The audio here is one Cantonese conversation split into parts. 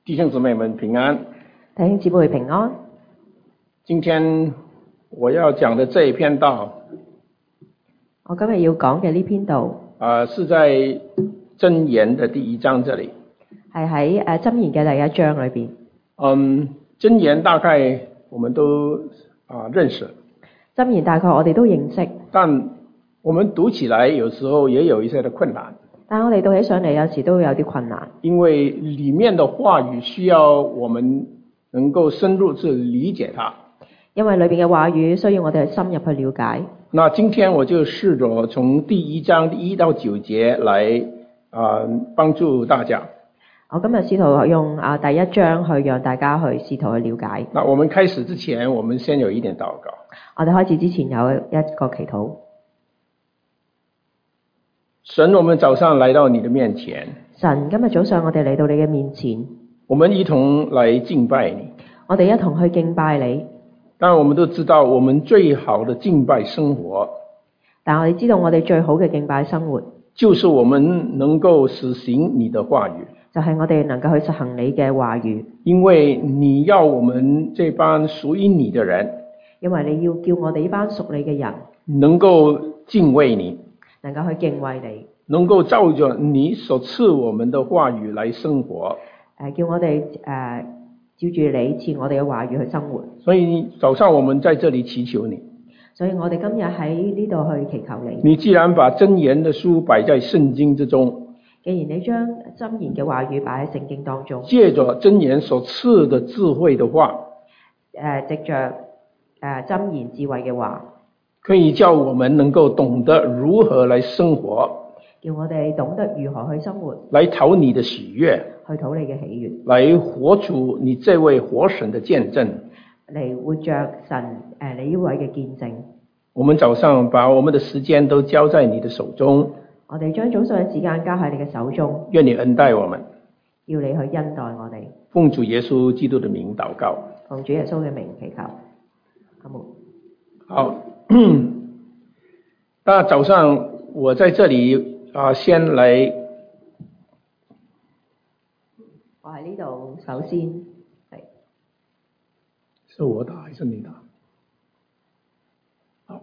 弟兄姊妹们平安， 弟兄姊妹平安。 今天我要講的這一篇道， 我今日要講嘅呢篇道， 是在箴言的第1章這裡， 係喺箴言嘅第1章裏邊。 箴言大概我們都認識， 箴言大概我哋都認識， 但我們讀起來有時候也有一些的困難。 但我哋讀起上嚟有時都有啲困難， 因為裡面的話語需要我們能夠深入去理解它。 因為裏邊嘅話語需要我哋去深入去了解。 那今天我就試着從第1章1到9節來幫助大家。 我今日試圖用第1章去讓大家去試圖去了解。 那我們開始之前，我們先有一點禱告。 我哋開始之前有一個祈禱。 神，我們早上來到你的面前。 神，今日早上我哋嚟到你嘅面前， 我們一同來敬拜你。 我哋一同去敬拜你。 當然我們都知道，我們最好的敬拜生活， 但我哋知道我哋最好嘅敬拜生活， 就是我們能夠實行你的話語。 就係我哋能夠去實行你嘅話語。因為你要我們這班屬於你的人， 因為你要叫我哋呢班屬你嘅人， 能夠敬畏你， 能夠去敬畏你， 能夠照着你所賜我們的話語來生活。 叫我哋照住你賜我哋嘅話語去生活。所以早上我們在這裡祈求你。 所以我哋今日喺呢度去祈求你。 你既然把箴言的書擺在聖經之中， 既然你將箴言嘅話語擺喺聖經當中， 借着箴言所賜的智慧的話， 藉着箴言智慧嘅話， 可以叫我們能夠懂得如何來生活， 叫我哋懂得如何去生活， 來討你的喜悅， 去討你嘅喜悅， 來活出你這位活神的見證， 嚟活着神你呢位嘅見證。 我們早上把我們的時間都交在你的手中， 我哋將早上嘅時間交喺你嘅手中， 願你恩待我們， 要你去恩待我哋。 奉主耶穌基督的名禱告。 奉主耶穌嘅名祈求。 好，那早上我在這裡先來， 我喺呢度首先係， 是我打還是你打？好，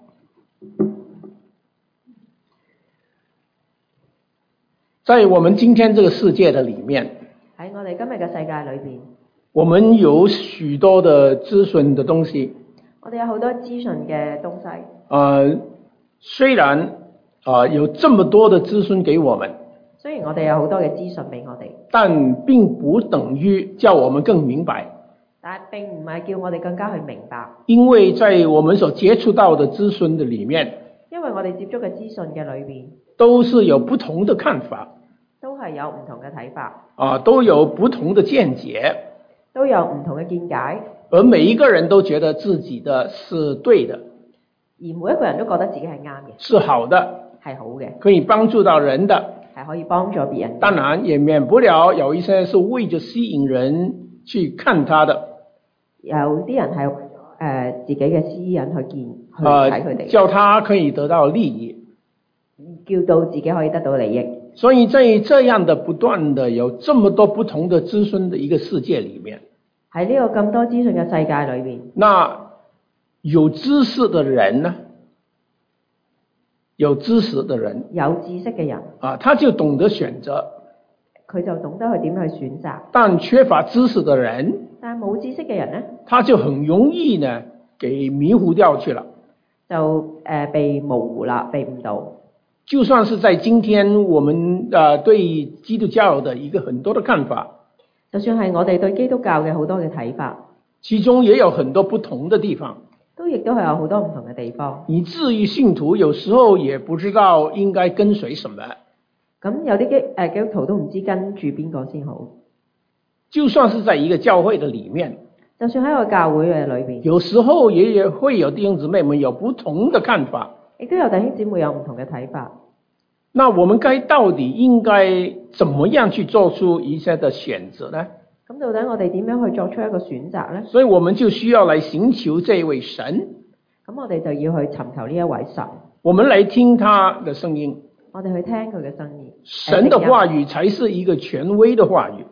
在我們今天這個世界的裡面， 喺我哋今日嘅世界裏邊， 我們有許多的資訊的東西。 我哋有好多資訊嘅東西。 雖然有這麼多的資訊給我們， 雖然我哋有好多嘅資訊俾我哋， 但並不等於叫我們更明白。 但係並唔係叫我哋更加去明白。 因為在我們所接觸到的資訊的裡面， 因為我哋接觸嘅資訊嘅裏邊， 都是有不同的看法， 都係有唔同嘅睇法， 都有不同的見解， 都有唔同嘅見解， 而每一個人都覺得自己的是對的， 而每一個人都覺得自己係啱嘅， 是好的， 係好嘅， 可以幫助到人的， 係可以幫助別人。 當然也免不了有一些是為着吸引人去看他的， 有啲人係為咗自己嘅私隱去睇佢哋， 叫他可以得到利益， 叫到自己可以得到利益。 所以在這樣的不斷的有這麼多不同的資訊的一個世界裡面， 喺呢個咁多資訊嘅世界裏面， 那有知識的人呢？有知識的人， 有知識嘅人他就懂得選擇， 佢就懂得去點去選擇。 但缺乏知識的人， 但係冇知識嘅人呢， 他就很容易呢給迷糊掉去了， 就被模糊啦，被誤導。 就算是在今天我們對基督教的一個很多的看法， 就算係我哋對基督教嘅好多嘅睇法， 其中也有很多不同的地方， 都亦都係有好多唔同嘅地方， 以至於信徒有時候也不知道應該跟隨什麼。 咁有啲基督徒都唔知跟住邊個先好。 就算是在一個教會的裡面， 就算喺個教會嘅裏邊， 有時候也會有弟兄姊妹們有不同的看法， 亦都有弟兄姊妹有唔同嘅睇法。 那我們到底應該怎麼樣去做出一些的選擇呢？ 咁到底我哋點樣去作出一個選擇呢？ 所以我們就需要來尋求這位神。 咁我哋就要去尋求呢一位神。 我們來聽他的聲音。 我哋去聽佢嘅聲音。 神的話語才是一個權威的話語。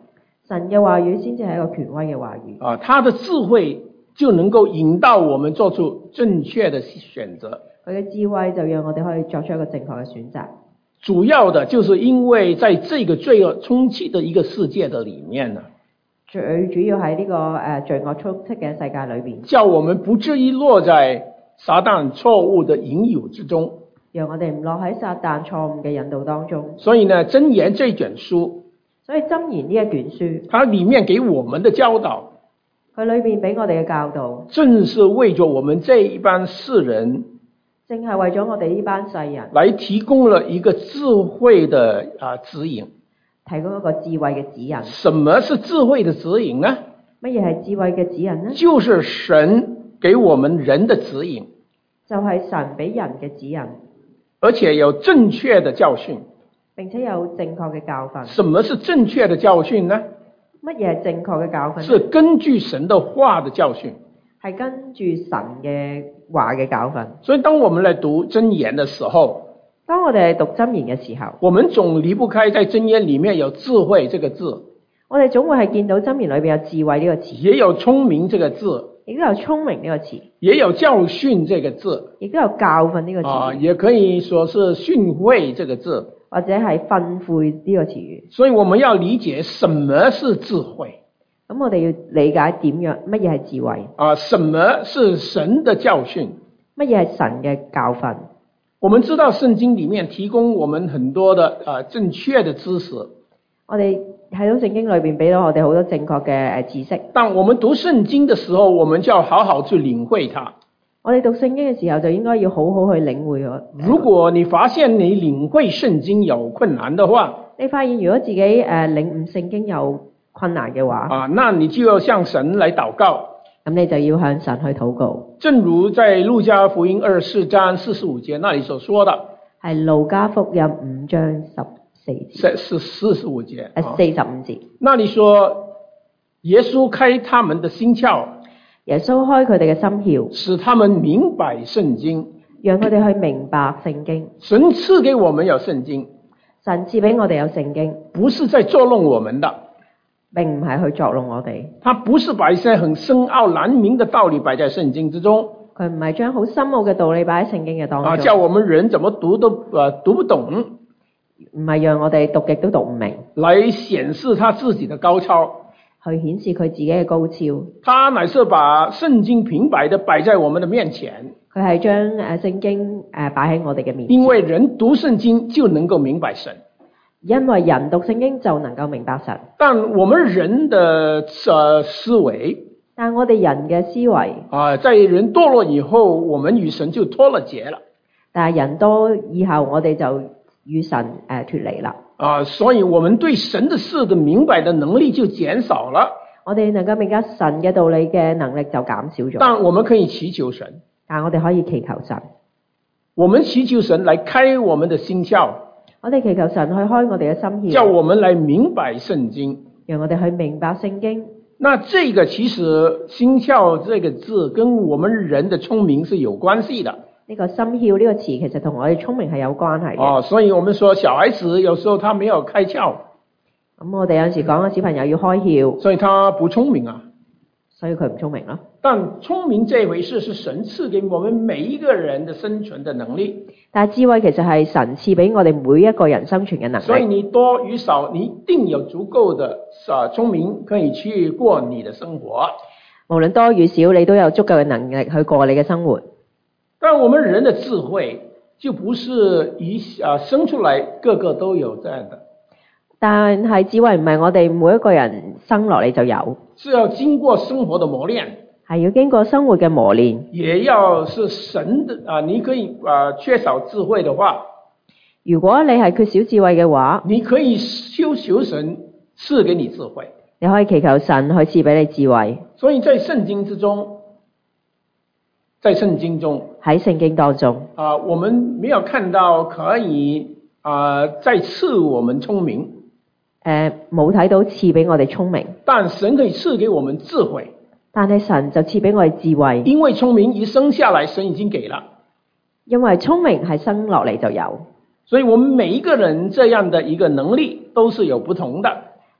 神嘅話語先至係一個權威嘅話語。 啊，他的智慧就能夠引導我們做出正確的選擇。 佢嘅智慧就讓我哋可以作出一個正確嘅選擇。 主要的就是因為在這個罪惡充斥的一個世界的裡面呢， 最主要喺呢個罪惡充斥嘅世界裏邊， 叫我們不至於落在撒旦錯誤的引誘之中， 讓我哋唔落喺撒旦錯誤嘅引導當中。 所以呢，箴言這卷書， 所以箴言呢一卷書， 它裡面給我們的教導， 佢裏邊俾我哋嘅教導， 正是為咗我們這一班世人， 正係為咗我哋呢班世人來提供了一個智慧的指引。 提供一個智慧嘅指引。 什麼是智慧的指引呢？ 乜嘢係智慧嘅指引呢？ 就是神給我們人的指引， 就係神俾人嘅指引， 而且有正確的教訓。 並且有正確嘅教訓。 什麼是正確的教訓呢？ 乜嘢係正確嘅教訓呢？ 是根據神的話的教訓， 係跟住神嘅話嘅教訓。 所以當我們來讀箴言的時候， 當我哋讀箴言嘅時候， 我們總離不開在箴言裡面有智慧這個字， 我哋總會係見到箴言裏邊有智慧呢個詞， 也有聰明這個字， 亦都有聰明呢個詞， 也有教訓這個字， 亦都有教訓呢個詞， 也可以說是訓誨這個字， 或者係訓誨呢個詞語。 所以我們要理解什麼是智慧。 咁我哋要理解點樣乜嘢係智慧， 什麼是神的教訓， 乜嘢係神嘅教訓。 我們知道聖經裡面提供我們很多的正確的知識， 我哋睇到聖經裏邊俾到我哋好多正確嘅知識。 但我們讀聖經的時候，我們就要好好去領會它。 我哋讀聖經嘅時候就應該要好好去領會佢。 如果你發現你領會聖經有困難的話， 你發現如果自己領悟聖經有困難嘅話， 那你就要向神來禱告。 咁你就要向神去禱告。 正如在路加福音24章45節那裡所說的， 係路加福音5章14節， 是45節 45節。 那裡說耶穌開他們的心竅， 耶穌開佢哋嘅心竅， 使他們明白聖經， 讓佢哋去明白聖經。 神賜給我們有聖經， 神賜俾我哋有聖經， 不是在作弄我們的， 並唔係去作弄我哋。 他不是把一些很深奧難明的道理擺在聖經之中， 佢唔係將好深奧嘅道理擺喺聖經嘅當中， 叫我們人怎麼讀都讀不懂， 唔係讓我哋讀極都讀唔明， 來顯示他自己的高超， 去顯示佢自己嘅高超。 他乃是把聖經平白的擺在我們的面前， 佢係將聖經擺喺我哋嘅面前。 因為人讀聖經就能夠明白神， 因為人讀聖經就能夠明白神。 但我們人的思維， 但我哋人嘅思維在人墮落以後，我們與神就脫了節了。 但係人多以後，我哋就與神脫離啦。 所以我們對神的事的明白的能力就減少了。 我哋能夠明白神嘅道理嘅能力就減少咗。 但我們可以祈求神， 但我哋可以祈求神， 我們祈求神來開我們的心竅， 我哋祈求神去開我哋嘅心竅， 叫我們來明白聖經， 讓我哋去明白聖經。 那這個其實心竅這個字跟我們人的聰明是有關係的。 呢個心竅呢個詞其實同我哋聰明係有關係嘅。 所以我們說小孩子有時候他沒有開竅， 咁我哋有時講小朋友要開竅， 所以他不聰明啊。 所以佢唔聰明咯。 但聰明這回事是神賜給我們每一個人的生存的能力。 但係智慧其實係神賜俾我哋每一個人生存嘅能力。 所以你多與少，你一定有足夠的聰明可以去過你的生活。 無論多與少，你都有足夠嘅能力去過你嘅生活。 但我們人的智慧就不是生出來個個都有這樣的。 但係智慧唔係我哋每一個人生落嚟就有， 是要經過生活的磨練， 係要經過生活嘅磨練， 也要是神的你可以缺少智慧的話， 如果你係缺少智慧嘅話， 你可以求神賜給你智慧， 你可以祈求神去賜俾你智慧。 所以在聖經中，喺聖經當中我們沒有看到可以再賜我們聰明， 冇睇到賜俾我哋聰明， 但神可以賜給我們智慧， 但係神就賜俾我哋智慧， 因為聰明一生下來神已經給了， 因為聰明係生落嚟就有， 所以我們每一個人這樣的一個能力都是有不同的，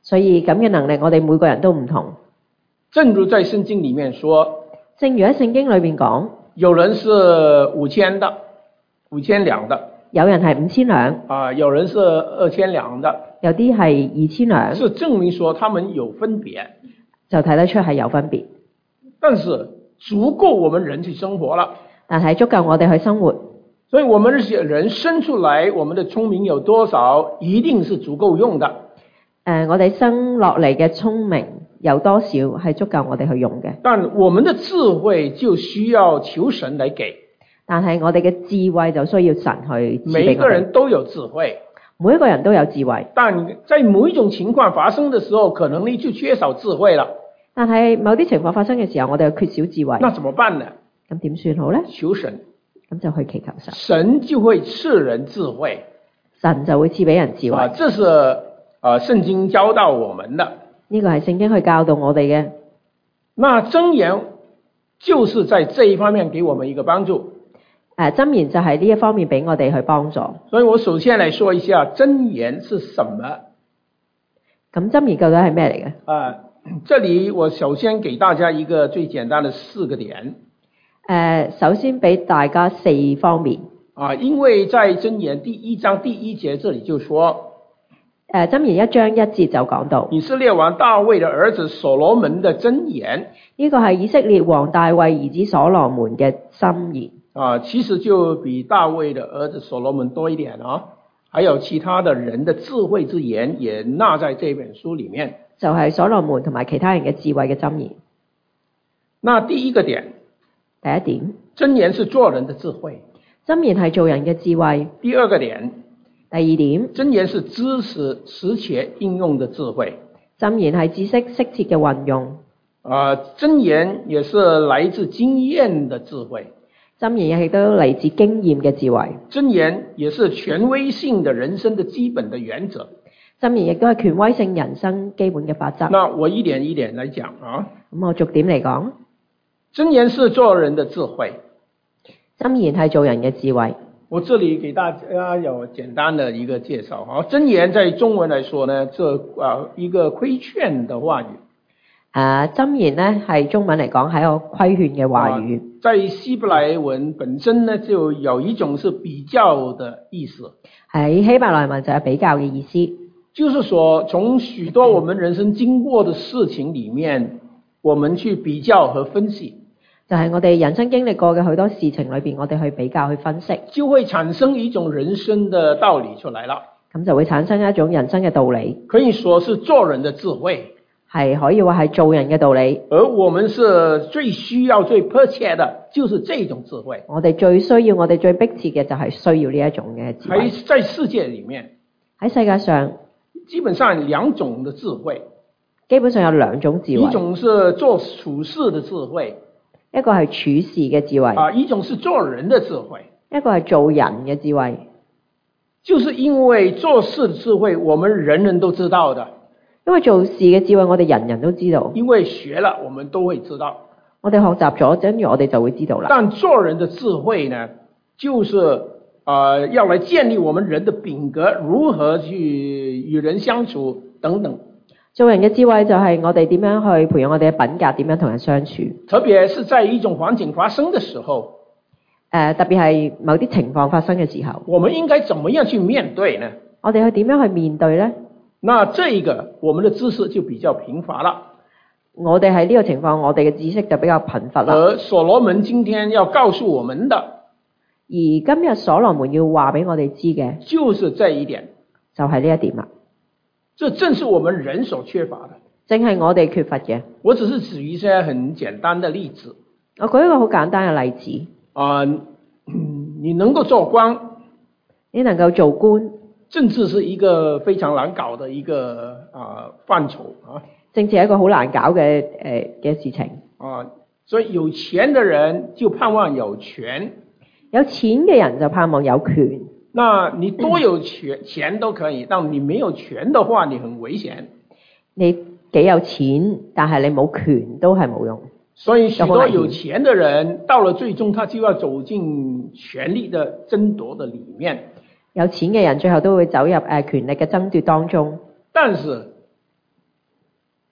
所以咁嘅能力我哋每個人都唔同。 正如在聖經裏面說， 正如喺聖經裏面講， 有人是5000兩的， 有人係5000兩， 有人是2000兩的， 有啲係2000兩， 是證明說他們有分別， 就睇得出係有分別。 但是足夠我們人去生活了， 但係足夠我哋去生活。 所以我們人生出來，我們的聰明有多少，一定是足夠用的。 我哋生落嚟嘅聰明有多少係足夠我哋去用嘅。 但我們的智慧就需要求神來給。 但係我哋嘅智慧就需要神去賜俾我哋。 每個人都有智慧， 每一個人都有智慧。 但在某一種情況發生的時候，可能你就缺少智慧了。 但係某啲情況發生嘅時候，我哋又缺少智慧。 那怎麼辦呢？ 咁點算好呢？ 求神。 咁就去祈求神。 神就會賜人智慧。 神就會賜俾人智慧。 這是聖經教導我們的。 呢個係聖經去教導我哋嘅。 那箴言就是在這一方面給我們一個幫助。 箴言就係呢一方面俾我哋去幫助。 所以我首先來說一下箴言是什麼。 咁箴言究竟係咩嚟嘅？ 這裡我首先給大家一個最簡單的4個點。 首先俾大家4方面。 因為在箴言第1章第1節這裡就說， 箴言1章1節就講到， 以色列王大衛的兒子所羅門的箴言。呢個係以色列王大衛兒子所羅門嘅箴言。 其實就比大衛的兒子所羅門多一點啊，還有其他的人的智慧之言也納在這本書裡面。 就係所羅門同埋其他人嘅智慧嘅箴言。 那第一個點， 第一點， 箴言是做人的智慧。 箴言係做人嘅智慧。 第二個點， 第二點， 箴言是知識適切應用的智慧。 箴言係知識適切嘅運用。 箴言也是來自經驗的智慧。 箴言亦都嚟自經驗嘅智慧。 箴言也是權威性的人生的基本的原則。 箴言亦都係權威性人生基本嘅法則。 那我一點一點來講啊。 咁我逐點嚟講。 箴言是做人的智慧。 箴言係做人嘅智慧。 我這裡給大家有簡單的一個介紹啊。箴言在中文來說呢，一個規勸的話語。 箴言呢係中文嚟講係一個規勸嘅話語。 在希伯來文本身呢，就有一種是比較的意思。喺希伯來文就有比較嘅意思。 就是說，從許多我們人生經過的事情裡面，我們去比較和分析。 就係我哋人生經歷過嘅許多事情裏邊，我哋去比較去分析， 就會產生一種人生的道理出來了。 咁就會產生一種人生嘅道理， 可以說是做人的智慧， 係可以話係做人嘅道理。 而我們是最需要、最迫切的，就是這種智慧。 我哋最需要、我哋最迫切嘅就係需要呢一種嘅智慧。 喺在世界裡面， 喺世界上， 基本上兩種的智慧， 基本上有兩種智慧。 一種是做處事的智慧。 一個係處事嘅智慧， 一種是做人的智慧， 一個係做人嘅智慧。 就是因為做事的智慧，我們人人都知道的。 因為做事嘅智慧，我哋人人都知道。 因為學了，我們都會知道。 我哋學習咗，跟住我哋就會知道啦。 但做人的智慧呢，就是要來建立我們人的品格，如何去與人相處等等。 做人嘅智慧就係我哋點樣去培養我哋嘅品格，點樣同人相處。 特別是在一種環境發生的時候， 特別係某啲情況發生嘅時候， 我們應該怎麼樣去面對呢？ 我哋去點樣去面對呢？ 那這一個我們的知識就比較貧乏了。 我哋喺呢個情況，我哋嘅知識就比較貧乏啦。 而所羅門今天要告訴我們的， 而今日所羅門要話俾我哋知嘅， 就是這一點， 就係呢一點啦。 這正是我們人所缺乏的， 正係我哋缺乏嘅。 我只是舉一些很簡單的例子。 我舉一個好簡單嘅例子。 你能夠做官， 你能夠做官， 政治是一個非常難搞的一個範疇啊。 政治係一個好難搞嘅事情。 所以有錢的人就盼望有權， 有錢嘅人就盼望有權。 那你多有錢都可以，但你沒有權的話，你很危險。 你幾有錢，但係你冇權都係冇用。 所以許多有錢的人，到了最終，他就要走進權力的爭奪的裡面。 有錢嘅人最後都會走入權力嘅爭奪當中。 但是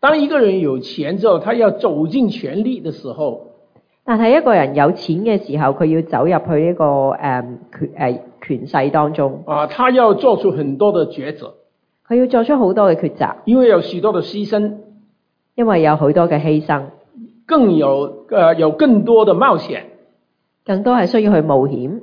當一個人有錢之後，他要走進權力的時候， 但係一個人有錢嘅時候，佢要走入去呢個權勢當中。 他要做出很多的抉擇， 佢要做出好多嘅抉擇， 因為有許多的犧牲， 因為有好多嘅犧牲， 有更多的冒險， 更多係需要去冒險。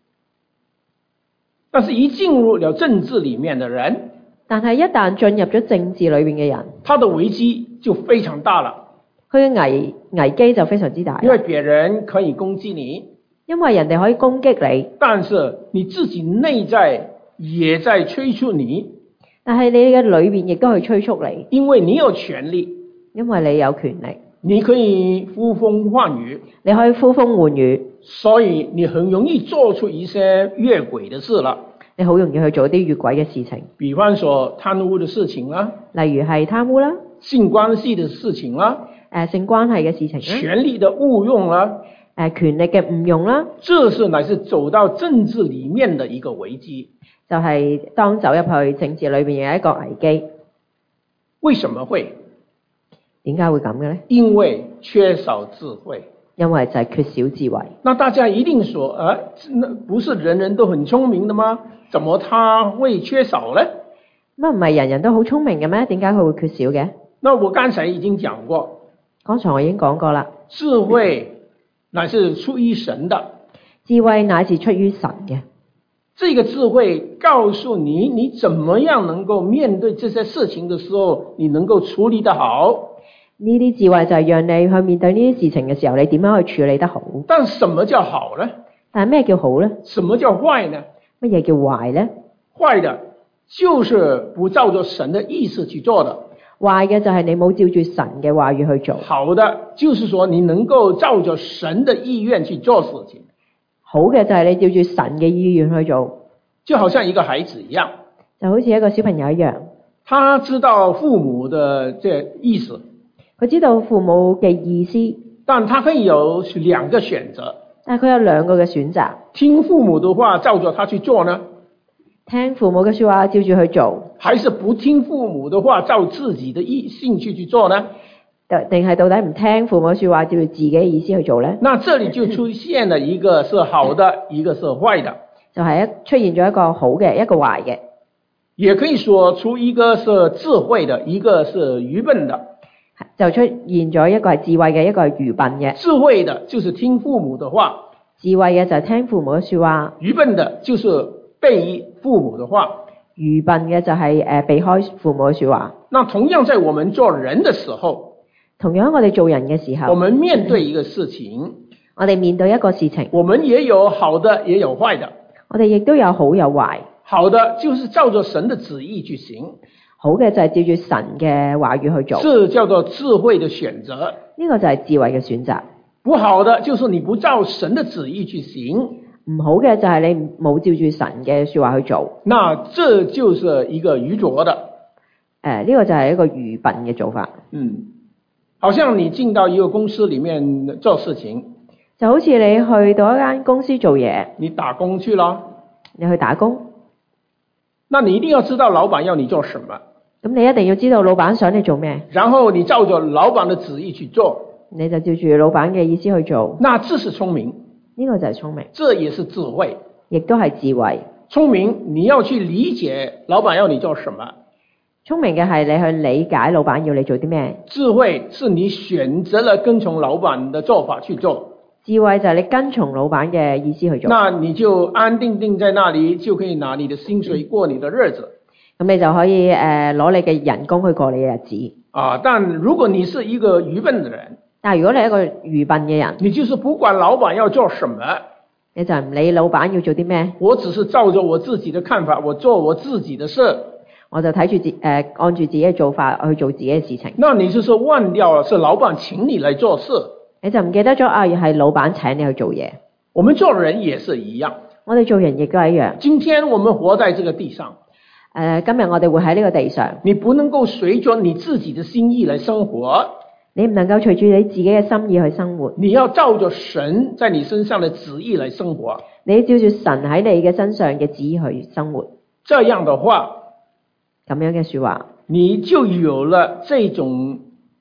但是一進入了政治裡面的人， 但係一旦進入咗政治裏面嘅人， 他的危機就非常大了。 佢嘅危機就非常之大， 因為別人可以攻擊你， 因為人哋可以攻擊你， 但是你自己內在也在催促你， 但係你嘅裏面亦都去催促你， 因為你有權利， 因為你有權力， 你可以呼風喚雨， 你可以呼風喚雨，所以你很容易做出一些越軌的事了。 你好容易去做啲越軌嘅事情， 比方說貪污的事情啦， 例如係貪污啦， 性關係的事情啦， 性關係嘅事情啦， 權力的誤用啦， 權力嘅誤用啦， 這是乃是走到政治裡面的一個危機， 就係當走入去政治裏面嘅一個危機。 為什麼會？ 點解會咁嘅咧？ 因為缺少智慧。 因為就係缺少智慧。 那大家一定說，那不是人人都很聰明的嗎？怎麼他會缺少呢？ 乜唔係人人都好聰明嘅咩？點解佢會缺少嘅？ 那我剛才已經講過， 剛才我已經講過啦。 智慧乃是出於神的， 智慧乃是出於神嘅。 這個智慧告訴你，你怎麼樣能夠面對這些事情的時候，你能夠處理得好。 呢啲智慧就係讓你去面對呢啲事情嘅時候，你點樣去處理得好。 但什麼叫好呢？ 但係咩叫好呢？ 什麼叫壞呢？ 乜嘢叫壞呢？ 壞的就是不照着神的意思去做的。 壞嘅就係你冇照住神嘅話語去做。 好的就是說你能夠照着神的意願去做事情。 好嘅就係你照住神嘅意願去做。 就好像一個孩子一樣， 就好似一個小朋友一樣， 他知道父母的這意思， 佢知道父母嘅意思， 但他可以有兩個選擇。 但係佢有兩個嘅選擇， 聽父母的話照着他去做呢？ 聽父母嘅說話照住去做， 還是不聽父母的話照自己的興趣去做呢？ 定係到底唔聽父母嘅說話照住自己嘅意思去做呢？ 那這裡就出現了一個是好的，一個是壞的， 就係出現咗一個好嘅，一個壞嘅， 也可以說出一個是智慧的，一個是愚笨的。 就出現咗一個係智慧嘅，一個係愚笨嘅。 智慧的就是聽父母的話， 智慧嘅就係聽父母嘅說話。 愚笨的就是背父母的話， 愚笨嘅就係避開父母嘅說話。 那同樣在我們做人的時候， 同樣我哋做人嘅時候， 我們面對一個事情， 我哋面對一個事情， 我們也有好的也有壞的， 我哋亦都有好有壞。 好的就是照着神的旨意去行， 好嘅就係照住神嘅話語去做， 這叫做智慧的選擇。 呢個就係智慧嘅選擇。 不好的就是你不照神的旨意去行， 唔好嘅就係你冇照住神嘅說話去做， 那這就是一個愚拙的。 呢個就係一個愚笨嘅做法。 好像你進到一個公司裡面做事情， 就好似你去到一間公司做嘢， 你打工去了， 你去打工， 那你一定要知道老闆要你做什麼。 咁你一定要知道老闆想你做咩， 然後你照着老闆的旨意去做， 你就照住老闆嘅意思去做。 那這是聰明， 呢個就係聰明， 這也是智慧， 亦都係智慧。 聰明你要去理解老闆要你做什麼， 聰明嘅係你去理解老闆要你做啲咩。 智慧是你選擇了跟從老闆的做法去做， 智慧就係你跟從老闆嘅意思去做， 那你就安定定在那裡，就可以拿你的薪水過你的日子。 咁你就可以攞你嘅人工去過你嘅日子。 但如果你是一個愚笨的人， 但係如果你係一個愚笨嘅人， 你就是不管老闆要做什麼， 你就唔理老闆要做啲咩， 我只是照着我自己的看法，我做我自己的事， 我就睇住按住自己嘅做法去做自己嘅事情。 那你就是忘掉了是老闆請你來做事， 你就唔記得咗係老闆請你去做嘢。 我們做人也是一樣， 我哋做人亦都係一樣。 今天我們活在這個地上， 今日我哋會喺呢個地上， 你不能夠隨着你自己的心意來生活， 你唔能夠隨住你自己嘅心意去生活， 你要照着神在你身上的旨意來生活， 你照住神喺你嘅身上嘅旨意去生活。 這樣的話， 咁樣嘅說話， 你就有了這種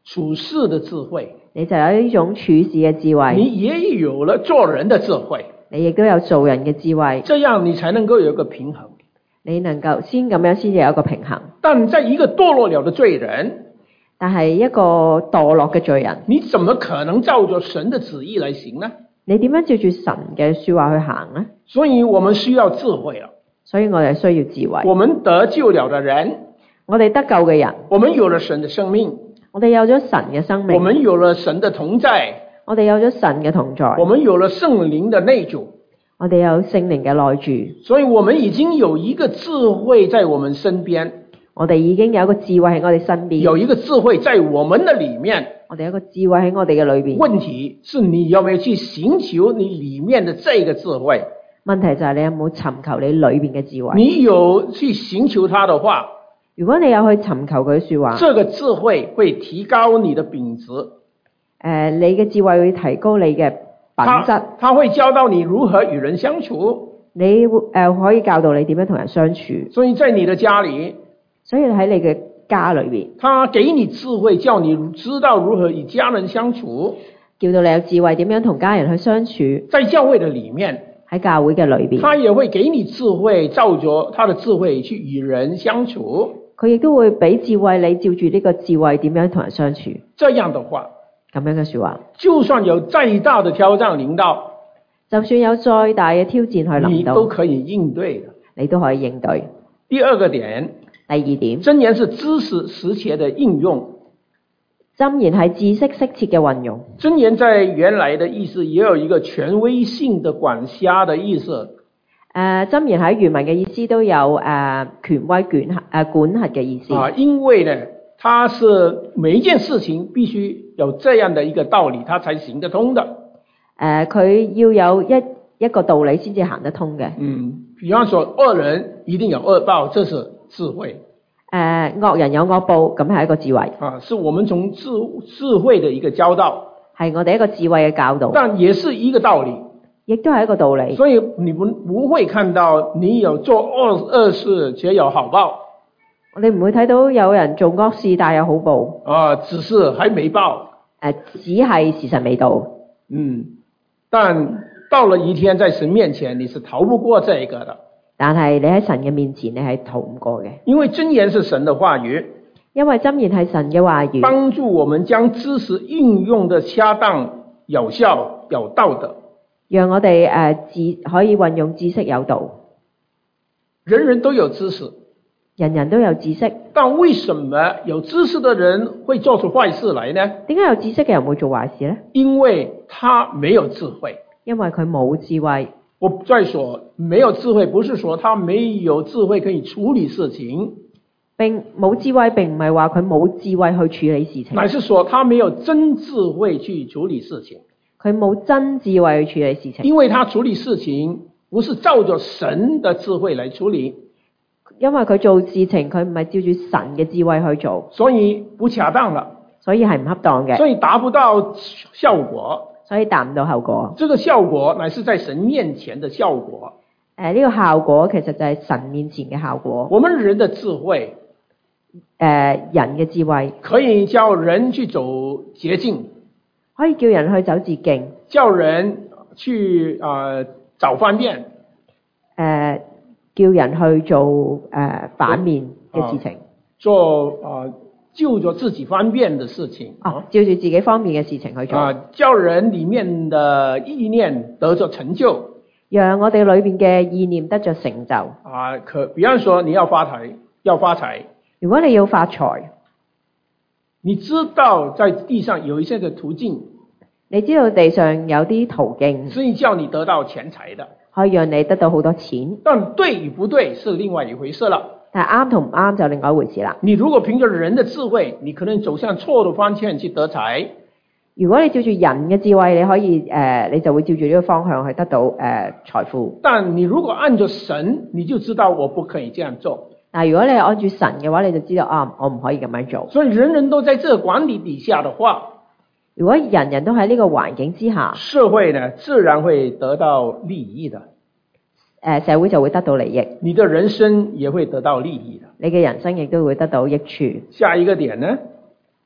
處事的智慧， 你就有呢種處事嘅智慧， 你也有了做人的智慧， 你亦都有做人嘅智慧， 這樣你才能夠有一個平衡。 你能夠先咁樣先至有一個平衡。 但在一個墮落了的罪人， 但係一個墮落嘅罪人， 你怎麼可能照着神的旨意來行呢？ 你點樣照住神嘅說話去行呢？ 所以我們需要智慧了。 所以我哋需要智慧。 我們得救了的人， 我哋得救嘅人， 我們有了神的生命， 我哋有咗神嘅生命， 我們有了神的同在， 我哋有咗神嘅同在， 我們有了聖靈的內住， 我哋有聖靈嘅內住。 所以我們已經有一個智慧在我們身邊， 我哋已經有一個智慧喺我哋身邊， 有一個智慧在我們的裡面。 我哋有一個智慧喺我哋嘅裏邊。 問題是你有沒有去尋求你裡面的這個智慧？ 問題就係你有冇尋求你裏邊嘅智慧？ 你有去尋求它的話， 如果你有去尋求佢說話， 這個智慧會提高你的品質。 你嘅智慧會提高你嘅品質。 它會教導你如何與人相處。 你可以教導你點樣同人相處。 所以在你的家裡， 所以喺你嘅家裏邊， 他給你智慧，叫你知道如何與家人相處， 叫到你有智慧點樣同家人去相處。 在教會的裡面， 喺教會嘅裏邊， 他也會給你智慧，照着他的智慧去與人相處。 佢亦都會俾智慧你，照住呢個智慧點樣同人相處。 這樣的話， 咁樣嘅說話， 就算有再大的挑戰臨到， 就算有再大嘅挑戰去臨到， 你都可以應對的。 你都可以應對。 第二個點， 第二點，箴言是知識適切的應用。 箴言係知識適切嘅運用。 箴言在原來的意思也有一個權威性的管轄的意思。 箴言喺原文嘅意思都有權威管轄嘅意思。 因為呢，它是每一件事情必須有這樣的一個道理，它才行得通的。 佢要有一個道理先至行得通嘅。 比方說惡人一定有惡報，這是智慧。 惡人有惡報，咁係一個智慧。 是我們從智慧的一個教導，係我哋一個智慧嘅教導。 但也是一個道理， 亦都係一個道理。 所以你不會看到你有做惡事且有好報。 你唔會睇到有人做惡事但有好報。 只是還沒報。 只係時辰未到。 但到了一天在神面前，你是逃不過這個的。 但係你喺神嘅面前，你係逃唔過嘅。 因為箴言是神的話語。 因為箴言係神嘅話語， 幫助我們將知識運用得恰當、有效、有道德。 讓我哋可以運用知識有道。 人人都有知識， 人人都有知識。 但為什麼有知識的人會做出壞事來呢？ 點解有知識嘅人會做壞事呢？ 因為他沒有智慧。 因為佢冇智慧。 我再說，沒有智慧，不是說他沒有智慧可以處理事情， 並冇智慧並唔係話佢冇智慧去處理事情， 乃是說他沒有真智慧去處理事情。 佢冇真智慧去處理事情， 因為他處理事情不是照着神的智慧來處理， 因為佢做事情佢唔係照住神嘅智慧去做， 所以不恰當了， 所以係唔恰當嘅， 所以達不到效果。 所以達唔到後果。 這個效果乃是在神面前的效果。 呢個效果其實就係神面前嘅效果。 我們人的智慧， 人嘅智慧可以叫人去走捷徑， 可以叫人去走捷徑， 叫人去找方便， 叫人去做反面嘅事情， 做就着自己方便的事情， 照住自己方面嘅事情去做， 叫人裡面的意念得着成就， 讓我哋裏邊嘅意念得着成就。 比方說你要發財， 如果你要發財， 你知道在地上有一些嘅途徑， 你知道地上有啲途徑， 可以叫你得到錢財的， 可以讓你得到好多錢。 但對與不對是另外一回事了。 但係啱同唔啱就另外一回事啦。你如果憑着人的智慧，你可能走向錯的方向去得財。 如果你照住人嘅智慧，你可以你就會照住呢個方向去得到財富。 但你如果按着神，你就知道我不可以這樣做。 但如果你係按住神嘅話，你就知道我唔可以咁樣做。 所以人人都在這個管理底下的話， 如果人人都喺呢個環境之下， 社會呢自然會得到利益的。 社會就會得到利益， 你的人生也會得到利益的。 你嘅人生亦都會得到益處。 下一個點呢？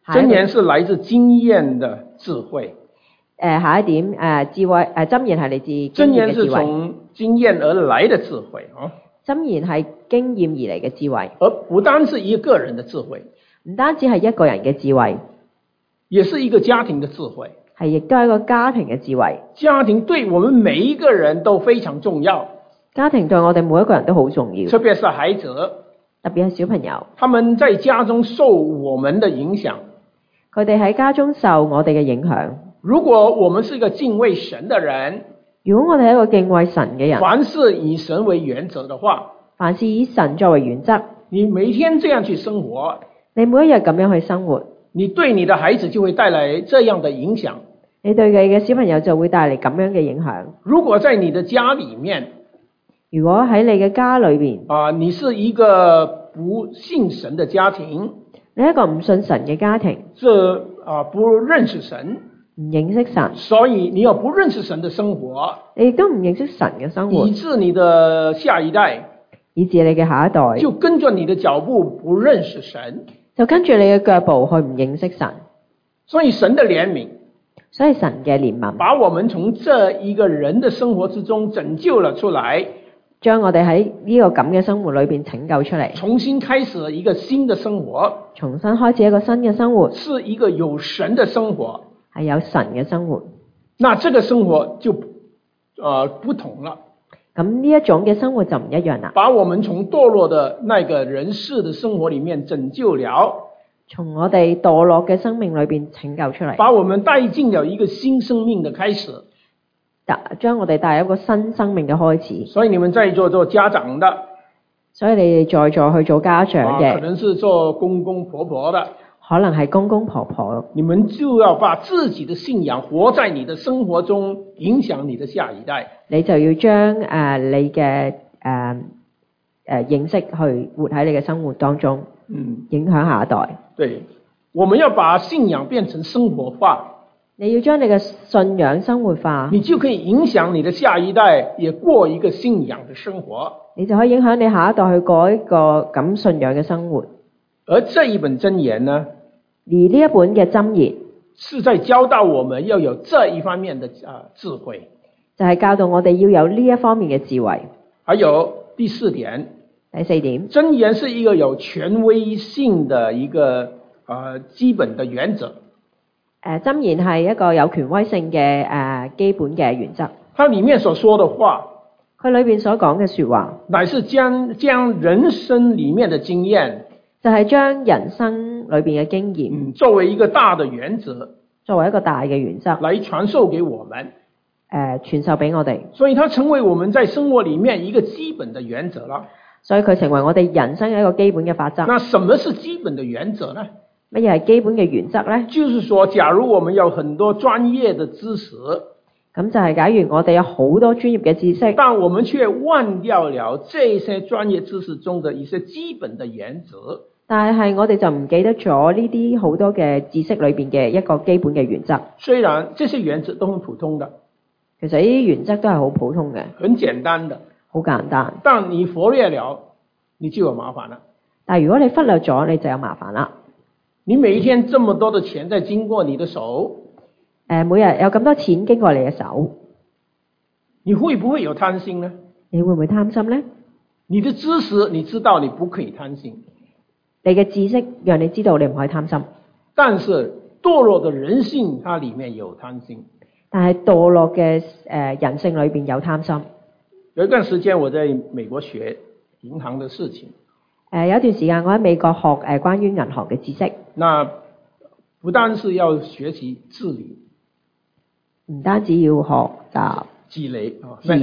箴言是來自經驗的智慧。 下一點智慧箴言係嚟自經驗嘅智慧。 箴言是從經驗而來的智慧啊。 箴言係經驗而嚟嘅智慧， 而不單是一個人的智慧， 唔單止係一個人嘅智慧， 也是一個家庭的智慧， 係亦都係一個家庭嘅智慧。 家庭對我們每一個人都非常重要， 家庭對我哋每一個人都好重要， 特別是孩子， 特別係小朋友， 他們在家中受我們的影響， 佢哋喺家中受我哋嘅影響。 如果我們是一個敬畏神的人， 如果我哋係一個敬畏神嘅人， 凡事以神為原則的話， 凡事以神作為原則， 你每天這樣去生活， 你每一日咁樣去生活， 你對你的孩子就會帶來這樣的影響， 你對你嘅小朋友就會帶嚟咁樣嘅影響。 如果在你的家裡面， 如果喺你嘅家裏邊， 你是一個不信神的家庭， 你一個唔信神嘅家庭， 不認識神， 唔認識神， 所以你有不認識神的生活， 你亦都唔認識神嘅生活， 以致你的下一代， 以致你嘅下一代就跟着你的腳步不認識神， 就跟住你嘅腳步去唔認識神。 所以神的憐憫， 所以神嘅憐憫， 把我們從這一個人的生活之中拯救了出來， 將我哋喺呢個咁嘅生活裏邊拯救出嚟， 重新開始一個新的生活， 重新開始一個新嘅生活， 是一個有神的生活， 係有神嘅生活。 那這個生活就不同了。 咁呢一種嘅生活就唔一樣啦。 把我們從墮落的那個人世的生活裡面拯救了， 從我哋墮落嘅生命裏邊拯救出嚟，把我們帶進了一個新生命的開始， 將我哋帶入一個新生命嘅開始。 所以你們在座做家長的， 所以你哋在座去做家長嘅， 可能是做公公婆婆的， 可能係公公婆婆， 你們就要把自己的信仰活在你的生活中，影響你的下一代。 你就要將你嘅認識去活喺你嘅生活當中，影響下一代。 對，我們要把信仰變成生活化。 你要將你嘅信仰生活化， 你就可以影響你的下一代也過一個信仰的生活。 你就可以影響你下一代去過一個咁信仰嘅生活。 而這一本箴言呢？ 而呢一本嘅箴言是在教導我們要有這一方面的智慧， 就係教導我哋要有呢一方面嘅智慧。 還有第四點，箴言是一個有權威性的一個基本的原則。 箴言係一個有權威性嘅基本嘅原則。 它裡面所說的話， 佢裏邊所講嘅說話， 乃是將人生裡面的經驗， 就係將人生裏邊嘅經驗， 作為一個大的原則， 作為一個大嘅原則， 來傳授給我們， 傳授俾我哋。 所以它成為我們在生活裡面一個基本的原則啦。 所以佢成為我哋人生嘅一個基本嘅法則。 那什麼是基本的原則呢？ 乜嘢係基本嘅原則呢？ 就是說，假如我們有很多專業的知識， 咁就係假如我哋有好多專業嘅知識， 但我們卻忘掉了這些專業知識中的一些基本的原則。 但係我哋就唔記得咗呢啲好多嘅知識裏邊嘅一個基本嘅原則。 雖然這些原則都很普通的， 其實呢啲原則都係好普通嘅， 很簡單的， 好簡單。 但你忽略了，你就有麻煩啦。 但係如果你忽略咗，你就有麻煩啦。 你每一天這麼多的錢在經過你的手， 每日有咁多錢經過你嘅手， 你會不會有貪心呢？ 你會唔會貪心呢？ 你的知識你知道你不可以貪心， 你嘅知識讓你知道你唔可以貪心， 但是墮落的人性，它裡面有貪心。 但係墮落嘅人性裏邊有貪心。 有一段時間我在美國學銀行的事情。 有一段時間我喺美國學關於銀行嘅知識。 那不單是要學習治理， 唔單止要學習治理。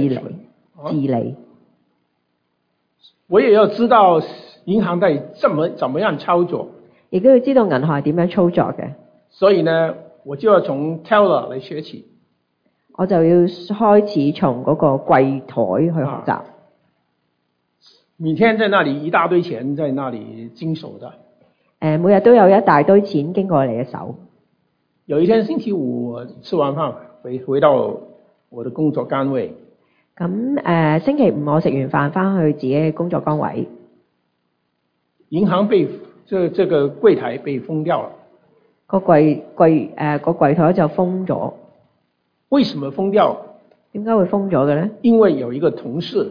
我也要知道銀行在怎麼樣操作， 亦都要知道銀行係點樣操作嘅。 所以呢，我就要從 teller 嚟學起。 我就要開始從嗰個櫃台去學習。 每天在那裡一大堆錢在那裡經手的。 每日都有一大堆錢經過你嘅手。 有一天星期五，我吃完飯回到我的工作崗位。 咁星期五我食完飯翻去自己嘅工作崗位。銀行這個櫃台被封掉了。 個櫃台就封咗。 為什麼封掉？ 點解會封咗嘅咧？ 因為有一個同事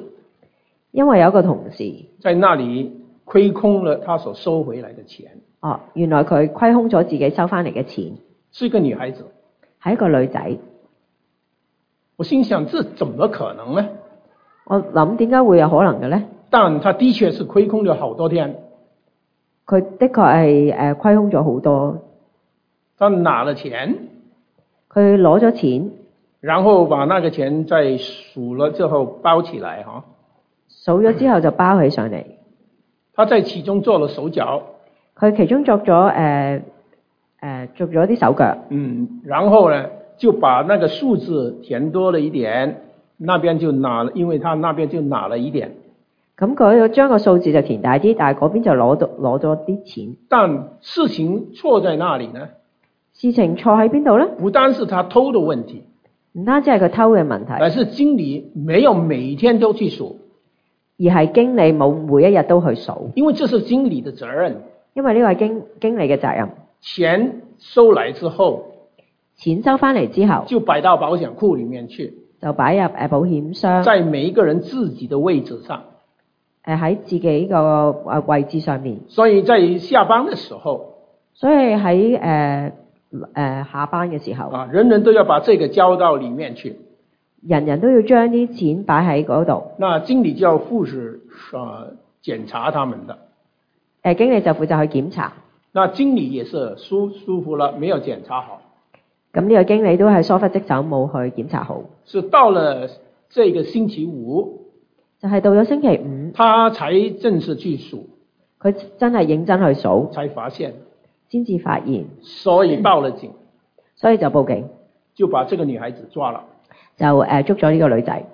在那裡虧空了他所收回來的錢。 哦，原來佢虧空咗自己收翻嚟嘅錢。 是一個女孩子， 係一個女仔。 我心想，這怎麼可能呢？ 我諗點解會有可能嘅咧？ 但他的確是虧空咗好多天。 佢的確係虧空咗好多。 他拿了錢， 佢攞咗錢， 然後把那個錢再數了之後包起來， 數咗之後就包起上嚟。 他在其中做了手腳， 佢其中做咗啲手腳。 然後呢就把那個數字填多了一點，那邊就拿了，因為他那邊就拿了一點。 咁佢將個數字就填大啲，但係嗰邊就攞咗啲錢。 但事情錯在哪裡呢？ 事情錯喺邊度咧？ 不單是他偷的問題， 唔單止係佢偷嘅問題， 而是經理沒有每天都去數， 而係經理冇每一日都去數。 因為這是經理的責任。 因為呢個係經理嘅責任。 錢收來之後， 錢收翻嚟之後， 就擺到保險庫裡面去， 就擺入保險箱， 在每一個人自己的位置上， 喺自己個位置上面。 所以在下班的時候， 所以喺下班嘅時候， 人人都要把這個交到裡面去， 人人都要將啲錢擺喺嗰度。 那經理就要負責檢查他們的。 經理就負責去檢查。 那經理也是疏忽了，沒有檢查好。 咁呢個經理都係疏忽職守，冇去檢查好。 是到了這個星期五， 就係到咗星期五， 他才正式去數。 佢真係認真去數， 才發現， 先至發現， 所以報了警， 所以就報警， 就把這個女孩子抓了。 就捉咗呢個女仔。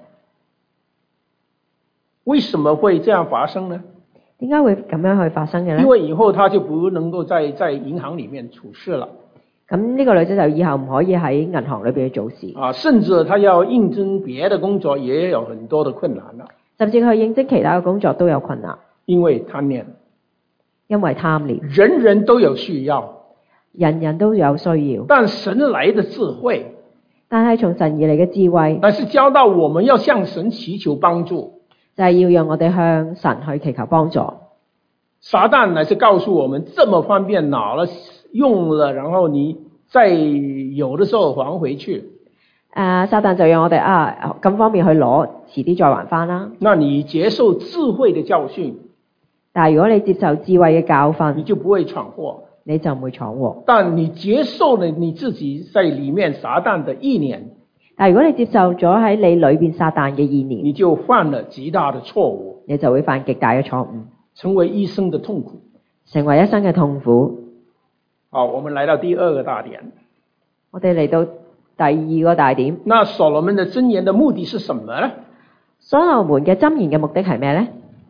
為什麼會這樣發生呢？ 點解會咁樣去發生嘅呢？ 因為以後他就不能夠在銀行裡面處事了。 咁呢個女仔就以後唔可以喺銀行裏邊去做事。 甚至他要應徵別的工作，也有很多的困難了。 甚至佢應徵其他嘅工作都有困難。 因為貪念。 因為貪念。 人人都有需要。 人人都有需要。 但神來的智慧。 但係從神而嚟嘅智慧。 但是教到我們要向神祈求幫助。 就係要讓我哋向神去祈求幫助。 撒旦乃是告訴我們，這麼方便拿了用了，然後你再有的時候還回去。 撒旦就讓我哋咁方便去攞，遲啲再還翻啦。 那你接受智慧的教訓， 但係如果你接受智慧嘅教訓， 你就不會闖禍， 你就唔會闖禍。 但你接受了你自己在裡面撒旦的意念， 但係如果你接受咗喺你裏邊撒旦嘅意念， 你就犯了極大的錯誤， 你就會犯極大嘅錯誤， 成為一生的痛苦， 成為一生嘅痛苦。 好，我們來到第二個大點。 我哋嚟到第二個大點。 那所羅門的箴言的目的是什麼呢？ 所羅門嘅箴言嘅目的係咩呢？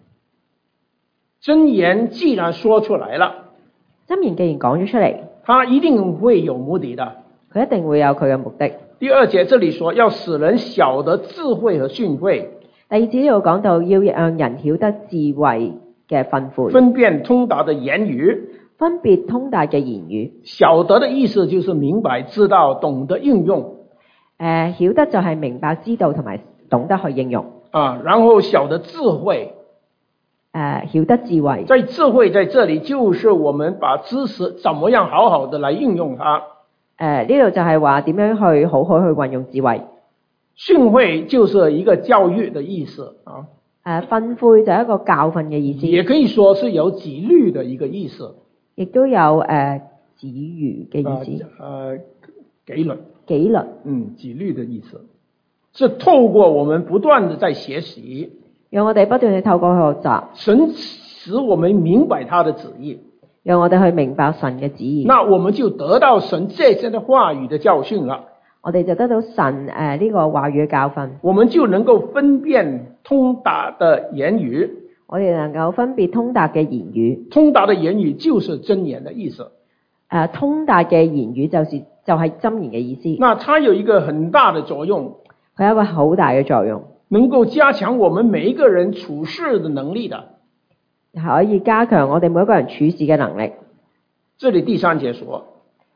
箴言既然說出來了， 箴言既然講咗出嚟， 他一定會有目的的。 佢一定會有佢嘅目的。 第二節這裡說，要使人曉得智慧和訓誨。 第二節呢度講到要讓人曉得智慧嘅訓誨， 分辨通達的言語。 分別通達嘅言語。 曉得的意思就是明白、知道、懂得應用。 曉得就係明白、知道同埋懂得去應用。 然後曉得智慧。 曉得智慧。 在智慧在這裡就是我們把知識怎麼樣好好的來應用它。 呢度就係話點樣去好好去運用智慧。 訓誨就是一個教育的意思啊。 訓誨就係一個教訓嘅意思。 也可以說是有紀律的一個意思。 亦都有子語嘅意思。 紀律。 紀律。 紀律的意思，是透過我們不斷的在學習， 讓我哋不斷地透過學習， 神使我們明白他的旨意， 讓我哋去明白神嘅旨意。 那我們就得到神這些的話語的教訓了。 我哋就得到神呢個話語嘅教訓。 我們就能夠分辨通達的言語。 我哋能夠分別通達嘅言語。 通達的言語就是箴言的意思。 通達嘅言語就係箴言嘅意思。 那它有一個很大的作用。 佢有一個好大嘅作用， 能夠加強我們每一個人處事的能力的。 可以加強我哋每一個人處事嘅能力。 這裡第三節說，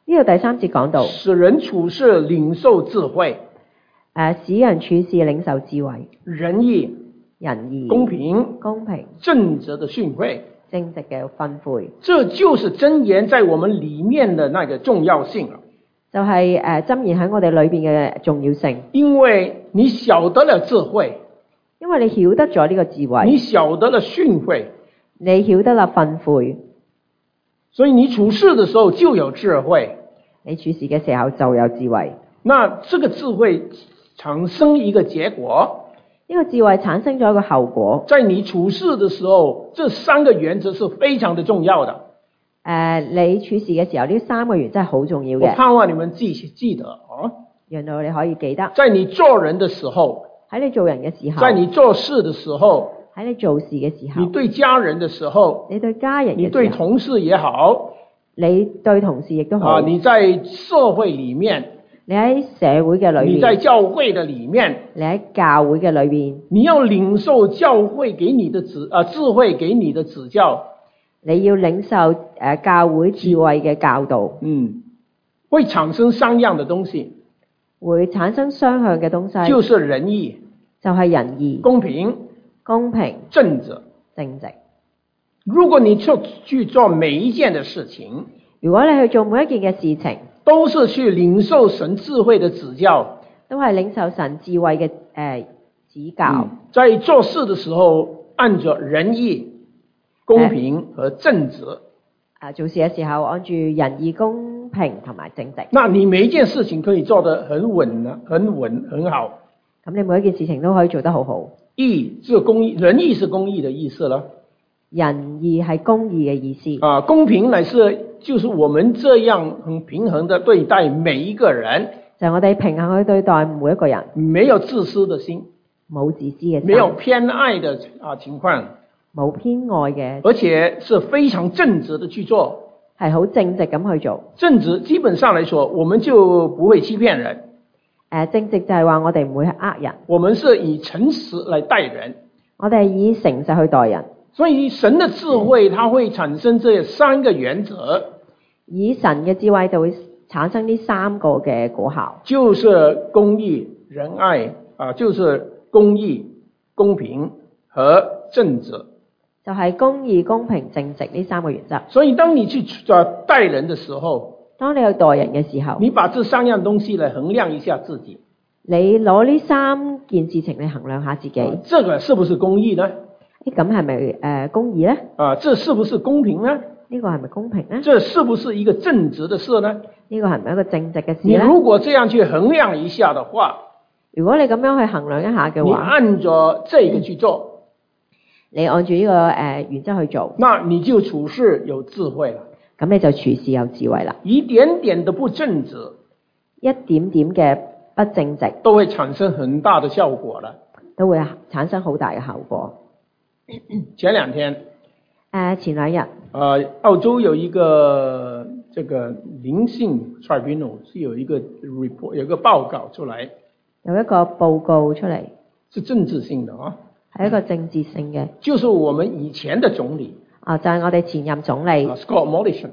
呢度第三節講到， 使人處事領受智慧， 使人處事領受智慧， 仁義，公平，正直的訓誨， 正直嘅訓誨， 這就是箴言在我們裡面的那個重要性了。 就係箴言喺我哋裏邊嘅重要性。 因為你曉得了智慧， 因為你曉得咗呢個智慧， 你曉得了訓誨， 你曉得了訓誨， 所以你處事的時候就有智慧， 你處事嘅時候就有智慧。 那這個智慧產生一個結果， 呢個智慧產生咗一個後果。 在你處事的時候，這三個原則是非常的重要的。 你處事嘅時候呢三個原則係好重要嘅。 我盼望你們記得啊， 讓到你可以記得。 在你做人的時候， 喺你做人嘅時候， 在你做事的時候， 喺你做事嘅時候， 你對家人的時候， 你對家人嘅時候， 你對同事也好， 你對同事亦都好， 你在社會裡面， 你喺社會嘅裏面， 你在教會的裡面， 你喺教會嘅裏邊， 你要領受教會給你的智慧給你的指教， 你要領受教會智慧嘅教導， 會產生三樣的東西， 會產生雙向嘅東西， 就是仁義， 就係仁義，公平， 正直。如果你去做每一件的事情， 如果你去做每一件嘅事情， 都是去領受神智慧的指教， 都係領受神智慧嘅指教， 在做事的時候按着仁義、公平和正直， 做事嘅時候按住仁義、公平同埋正直， 那你每一件事情可以做得很穩，很好。 咁你每一件事情都可以做得好好。 義是公義，仁義是公義的意思啦。 仁義係公義嘅意思。 公平乃是就是我們這樣很平衡的對待每一個人， 就係我哋平衡去對待每一個人， 沒有自私的心， 冇自私嘅心， 沒有偏愛的情況， 冇偏愛嘅， 而且是非常正直的去做， 係好正直咁去做。 正直基本上來說，我們就不會欺騙人。 正直就係話我哋唔會呃人， 我們是以誠實來待人， 我哋以誠實去待人。 所以神的智慧，它會產生這三個原則， 以神嘅智慧就會產生呢三個嘅果效， 就是公義、仁愛就是公義、公平和正直， 就係公義、公平、正直呢三個原則。 所以當你去待人的時候， 當你去待人嘅時候， 你把這三樣東西來衡量一下自己， 你攞呢三件事情嚟衡量下自己， 這個是不是公義呢？ 咁係咪公義呢？ 這是不是公平呢？ 呢個係咪公平呢？ 這是不是一個正直的事呢？ 呢個係咪一個正直嘅事呢？ 你如果這樣去衡量一下的話， 如果你咁樣去衡量一下嘅話， 你按着這個去做， 你按住呢個原則去做， 那你就處事有智慧了。 咁你就處事有智慧啦。 一點點的不正直， 一點點嘅不正直， 都會產生很大的效果啦， 都會產生好大嘅效果。 前兩天， 前兩日， 澳洲有一個這個靈性 tribunal 是有一個 report， 有一個報告出來， 有一個報告出嚟， 是政治性的啊， 係一個政治性嘅， 就是我們以前的總理， 就係我哋前任總理 Scott Morrison，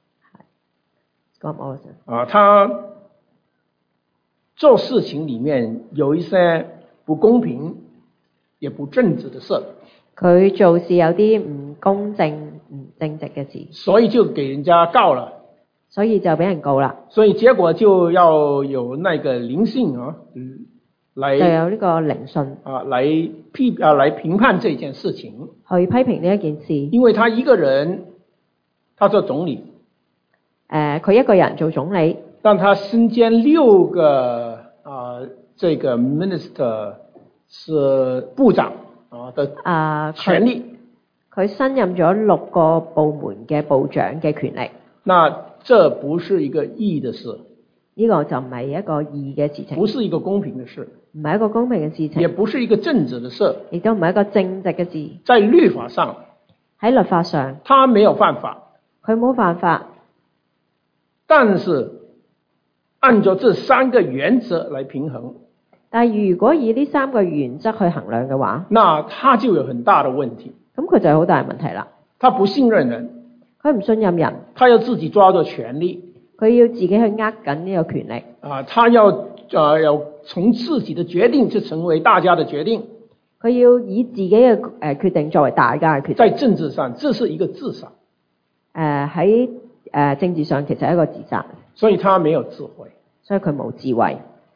Scott Morrison， 他做事情裡面有一些不公平也不正直的事， 佢做事有啲唔公正、唔正直嘅事， 所以就給人家告了， 所以就俾人告啦， 所以結果就要有那個靈性來就有呢個聆訊來評判這件事情， 去批評呢一件事， 因為他一個人，他做總理， 佢一個人做總理， 但他身兼6個這個 minister 是部長的權力， 佢身任咗6個部門嘅部長嘅權力， 那這不是一個義的事， 呢個就唔係一個義嘅事情， 不是一個公平的事， 唔係一個公平嘅事情， 也不是一個正直的事， 亦都唔係一個正直嘅事。 在律法上， 喺律法上， 他沒有犯法， 佢冇犯法， 但是按照這3個原則來平衡， 但係如果以呢3個原則去衡量嘅話， 那他就有很大的問題， 咁佢就有好大問題啦。 他不信任人， 佢唔信任人， 他要自己抓住權力， 佢要自己去握緊呢個權力。 他要從自己的決定就成為大家的決定。 佢要以自己嘅決定作為大家嘅決定。 在政治上，這是一個自殺。 喺政治上其實係一個自殺。 所以他沒有智慧。 所以佢冇智慧。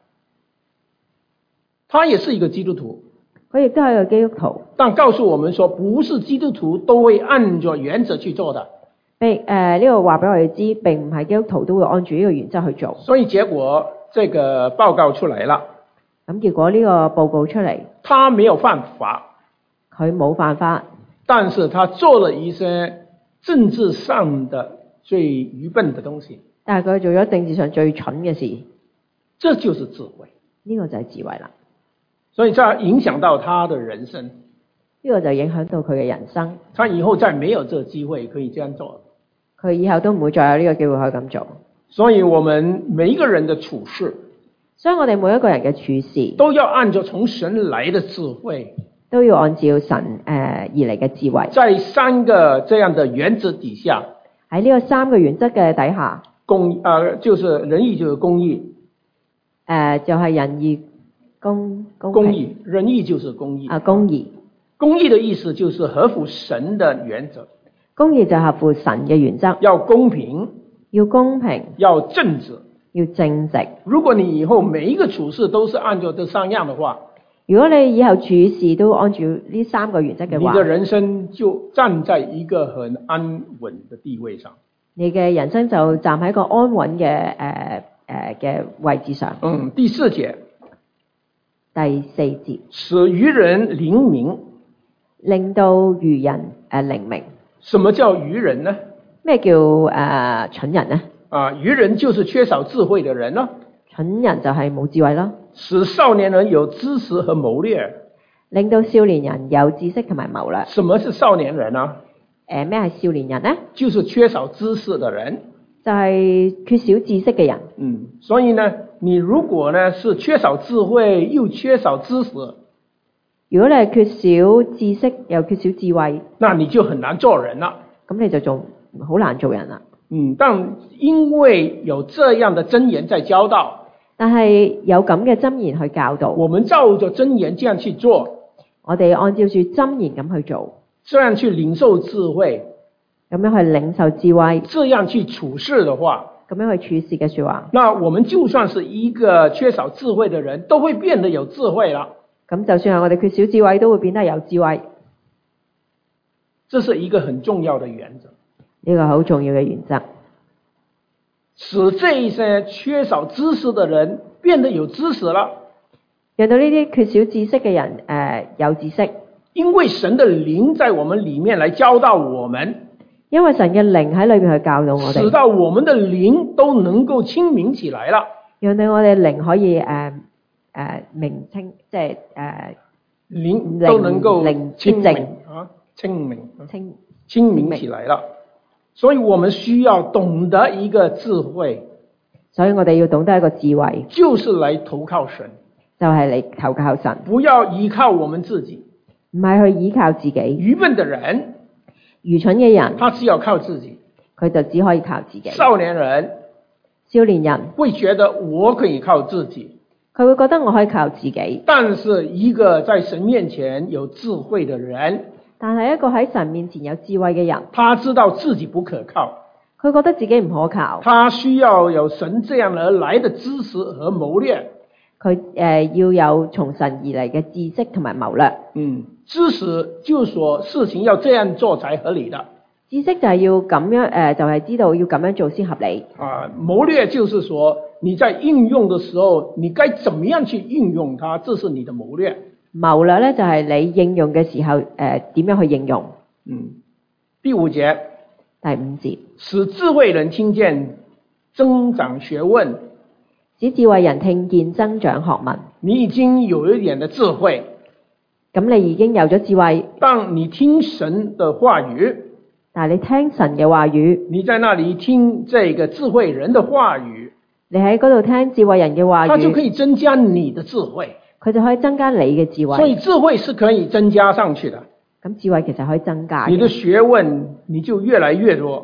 他也是一個基督徒。 佢亦都係一個基督徒。但告訴我們說，不是基督徒都會按照原則去做的。 呢個話俾我哋知，並唔係基督徒都會按住呢個原則去做。 所以結果，這個報告出來了。 咁結果呢個報告出嚟， 他沒有犯法， 佢冇犯法， 但是他做了一些政治上的最愚笨的東西。 但係佢做咗政治上最蠢嘅事， 這就是智慧。 呢個就係智慧啦。 所以這影響到他的人生。 呢個就影響到佢嘅人生。 他以後再沒有這個機會可以這樣做。 佢以後都唔會再有呢個機會可以咁做。所以我們每一個人的處事， 所以我哋每一個人嘅處事都要按照從神來的智慧， 都要按照神而嚟嘅智慧。 在三個這樣的原則底下， 喺呢個三個原則嘅底下， 就是仁義就是公義， 就係仁義公義，仁義就是公義。 公義。 公義的意思就是合乎神的原則。 公義就合乎神嘅原則。 要公平， 要公平， 要正直， 要正直。 如果你以後每一個處事都是按照這三樣的話， 如果你以後處事都按照呢三個原則嘅話， 你的人生就站在一個很安穩的地位上。 你嘅人生就站喺一個安穩嘅位置上。 第四節。 第四節。 使愚人靈明， 令到愚人靈明。 什麼叫愚人呢？ 咩叫蠢人呢？ 愚人就是缺少智慧的人咯。 蠢人就係冇智慧咯。 使少年人有知識和謀略， 令到少年人有知識同埋謀略。 什麼是少年人啊？ 咩係少年人呢？ 就是缺少知識的人， 就係缺少知識嘅人。 所以呢，你如果呢是缺少智慧又缺少知識， 如果你係缺少知識又缺少智慧， 那你就很難做人啦。 咁你就仲好難做人啦。 但因為有這樣的箴言在教導， 但係有咁嘅箴言去教導， 我們照着箴言這樣去做， 我哋按照住箴言咁去做， 這樣去領受智慧， 咁樣去領受智慧， 這樣去處事的話， 咁樣去處事嘅說話， 那我們就算是一個缺少智慧的人，都會變得有智慧啦。 咁就算係我哋缺少智慧，都會變得有智慧。 這是一個很重要的原則。 呢個好重要嘅原則， 使這一些缺少知識的人變得有知識了， 讓到呢啲缺少知識嘅人有知識。 因為神的靈在我們裏面來教導我們， 因為神嘅靈喺裏面去教導我哋， 使到我們的靈都能夠清明起來了， 讓到我哋靈可以明清，即係靈都能夠清明清明起來了。所以我們需要懂得一個智慧， 所以我哋要懂得一個智慧， 就是來投靠神， 就係嚟投靠神， 不要依靠我們自己， 唔係去依靠自己。 愚笨的人， 愚蠢嘅人， 他只要靠自己， 佢就只可以靠自己。 少年人會覺得我可以靠自己， 佢會覺得我可以靠自己。 但是一個在神面前有智慧的人， 但係一個喺神面前有智慧嘅人， 他知道自己不可靠， 佢覺得自己唔可靠， 他需要有神這樣而來的知識和謀略， 佢要有從神而嚟嘅知識同埋謀略。 知識就是說事情要這樣做才合理的， 知識就係要咁樣就係知道要咁樣做先合理。 謀略就是說你在運用的時候，你該怎麼樣去運用它，這是你的謀略。 謀略咧就係你應用嘅時候點樣去應用。 第五節，使智慧人聽見增長學問， 使智慧人聽見增長學問。 你已經有一點的智慧， 咁你已經有咗智慧。 當你聽神的話語， 但係你聽神嘅話語， 你在那裡聽這個智慧人的話語， 你喺嗰度聽智慧人嘅話語， 它就可以增加你的智慧。 佢就可以增加你嘅智慧， 所以智慧是可以增加上去的。 咁智慧其實可以增加， 你的學問你就越來越多，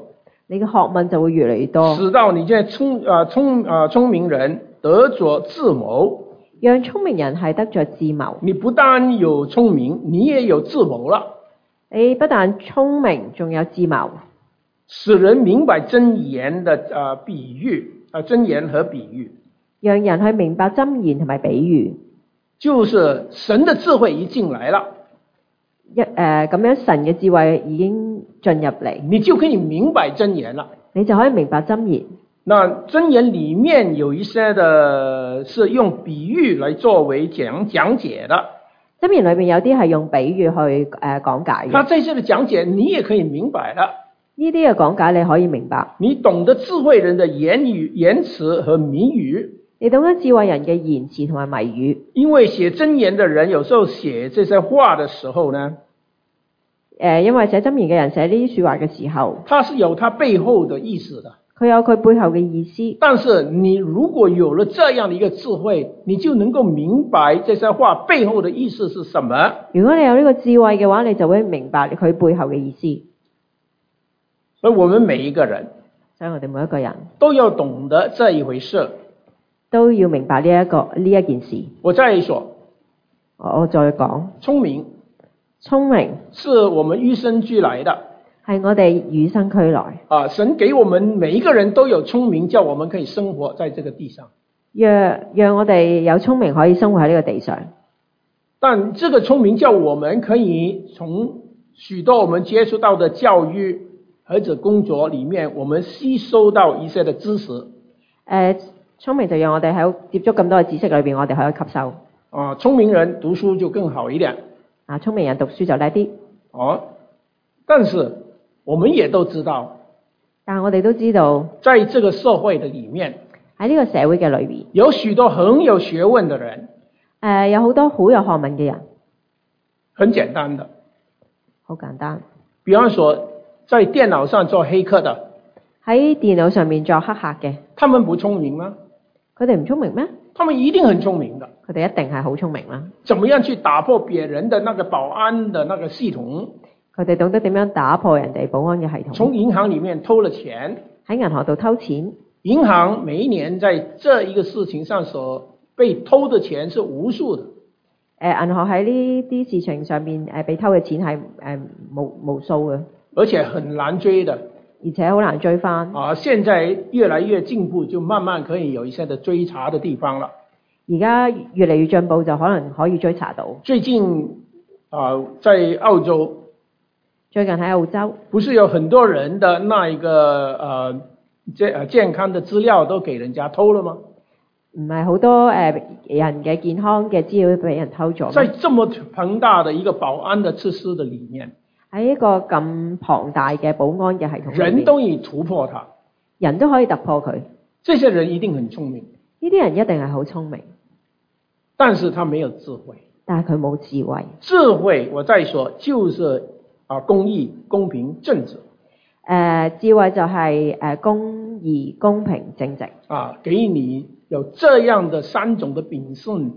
你嘅學問就會越嚟越多， 使到你這聰明人得着智謀， 讓聰明人係得着智謀。 你不但有聰明，你也有智謀啦。 你不但聰明，仲有智謀， 使人明白箴言的比喻，箴言和比喻， 讓人去明白箴言同埋比喻， 就是神的智慧已進來了。 咁樣神嘅智慧已經進入嚟， 你就可以明白箴言了。 你就可以明白箴言。 那箴言裏面有一些的是用比喻來作為講解的。 箴言裏面有啲係用比喻去講解嘅。 那在這裏講解你也可以明白了。 呢啲嘅講解你可以明白。 你懂得智慧人的言辭和謎語。 你懂得智慧人嘅言辭同埋謎語。 因為寫箴言的人有時候寫這些話的時候呢， 因為寫箴言嘅人寫呢啲說話嘅時候， 他是有他背後的意思的。 佢有佢背後嘅意思。 但是你如果有了這樣的一個智慧，你就能夠明白這些話背後的意思是什麼。 如果你有呢個智慧嘅話，你就會明白佢背後嘅意思。 所以我們每一個人， 所以我哋每一個人都要懂得這一回事， 都要明白呢一件事。 我再說， 我再講，聰明是我們與生俱來的， 係我哋與生俱來。 神給我們每一個人都有聰明，叫我們可以生活在這個地上。 讓我哋有聰明可以生活喺呢個地上。 但這個聰明叫我們可以從許多我們接觸到的教育或者工作裏面，我們吸收到一些的知識。 聰明就讓我哋喺接觸咁多嘅知識裏邊，我哋可以吸收。 聰明人讀書就更好一點。 聰明人讀書就叻啲。 但是我們也都知道， 但我哋都知道， 在這個社會的裏面， 喺呢個社會嘅裏邊， 有許多很有學問的人。 有好多好有學問嘅人。 很簡單的， 好簡單。 比方說，在電腦上做黑客的， 喺電腦上面做黑客嘅， 他們不聰明嗎？ 佢哋唔聰明咩？ 他們一定很聰明的。 佢哋一定係好聰明啦。 怎麼樣去打破別人的那個保安的那個系統？ 佢哋懂得點樣打破人哋保安嘅系統。從銀行裡面偷了錢， 喺銀行度偷錢。 銀行每一年在這一個事情上所被偷的錢是無數的。銀行喺呢啲事情上面被偷嘅錢係無數嘅， 而且很難追的。 而且好難追翻。 現在越來越進步，就慢慢可以有一些的追查的地方了。 而家越嚟越進步，就可能可以追查到。 最近在澳洲， 最近喺澳洲， 不是有很多人的那一個健康的資料都給人家偷了嗎？ 唔係好多人嘅健康嘅資料俾人偷咗。 在這麼龐大的一個保安的設施的裡面， 喺一個咁龐大嘅保安嘅系統， 人都可以突破它， 人都可以突破佢。 這些人一定很聰明， 呢啲人一定係好聰明， 但是他沒有智慧。 但係佢冇智慧。 智慧我再說，就是公義、公平、正直。 智慧就係公義、公平、正直。 給你有這樣的三種的秉質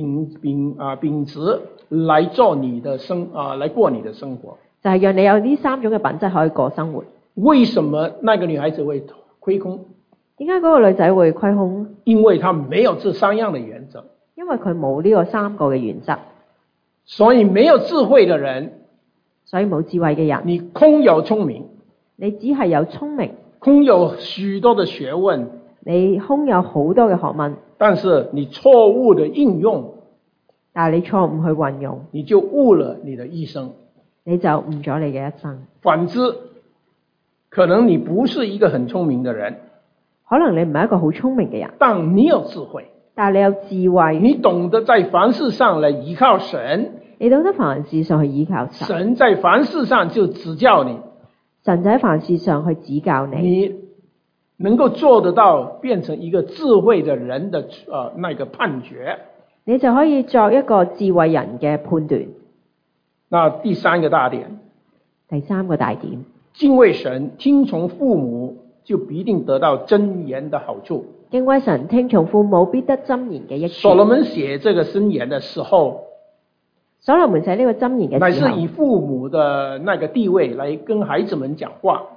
來做你的來過你的生活。 就係讓你有呢三種嘅品質可以過生活。 為什麼那個女孩子會虧空？ 點解嗰個女仔會虧空？ 因為她沒有這三樣的原則。 因為佢冇呢個三個嘅原則。 所以沒有智慧的人， 所以冇智慧嘅人， 你空有聰明， 你只係有聰明， 空有許多的學問， 你空有好多嘅學問， 但是你錯誤的應用， 但係你錯誤去運用， 你就誤了你的一生， 你就誤咗你嘅一生。 反之，可能你不是一個很聰明的人， 可能你唔係一個好聰明嘅人， 但你有智慧， 但係你有智慧， 你懂得在凡事上來依靠神， 你懂得凡事上去依靠神， 神在凡事上就指教你， 神在凡事上去指教你， 你能夠做得到變成一個智慧的人的那個判決， 你就可以作一個智慧人嘅判斷。 那第三個大點，敬畏神，聽從父母，就必定得到箴言的好處。 敬畏神，聽從父母，必得箴言嘅益處。 所羅門寫這個箴言的時候， 所羅門寫呢個箴言嘅時候， 乃是以父母的那個地位來跟孩子們講話。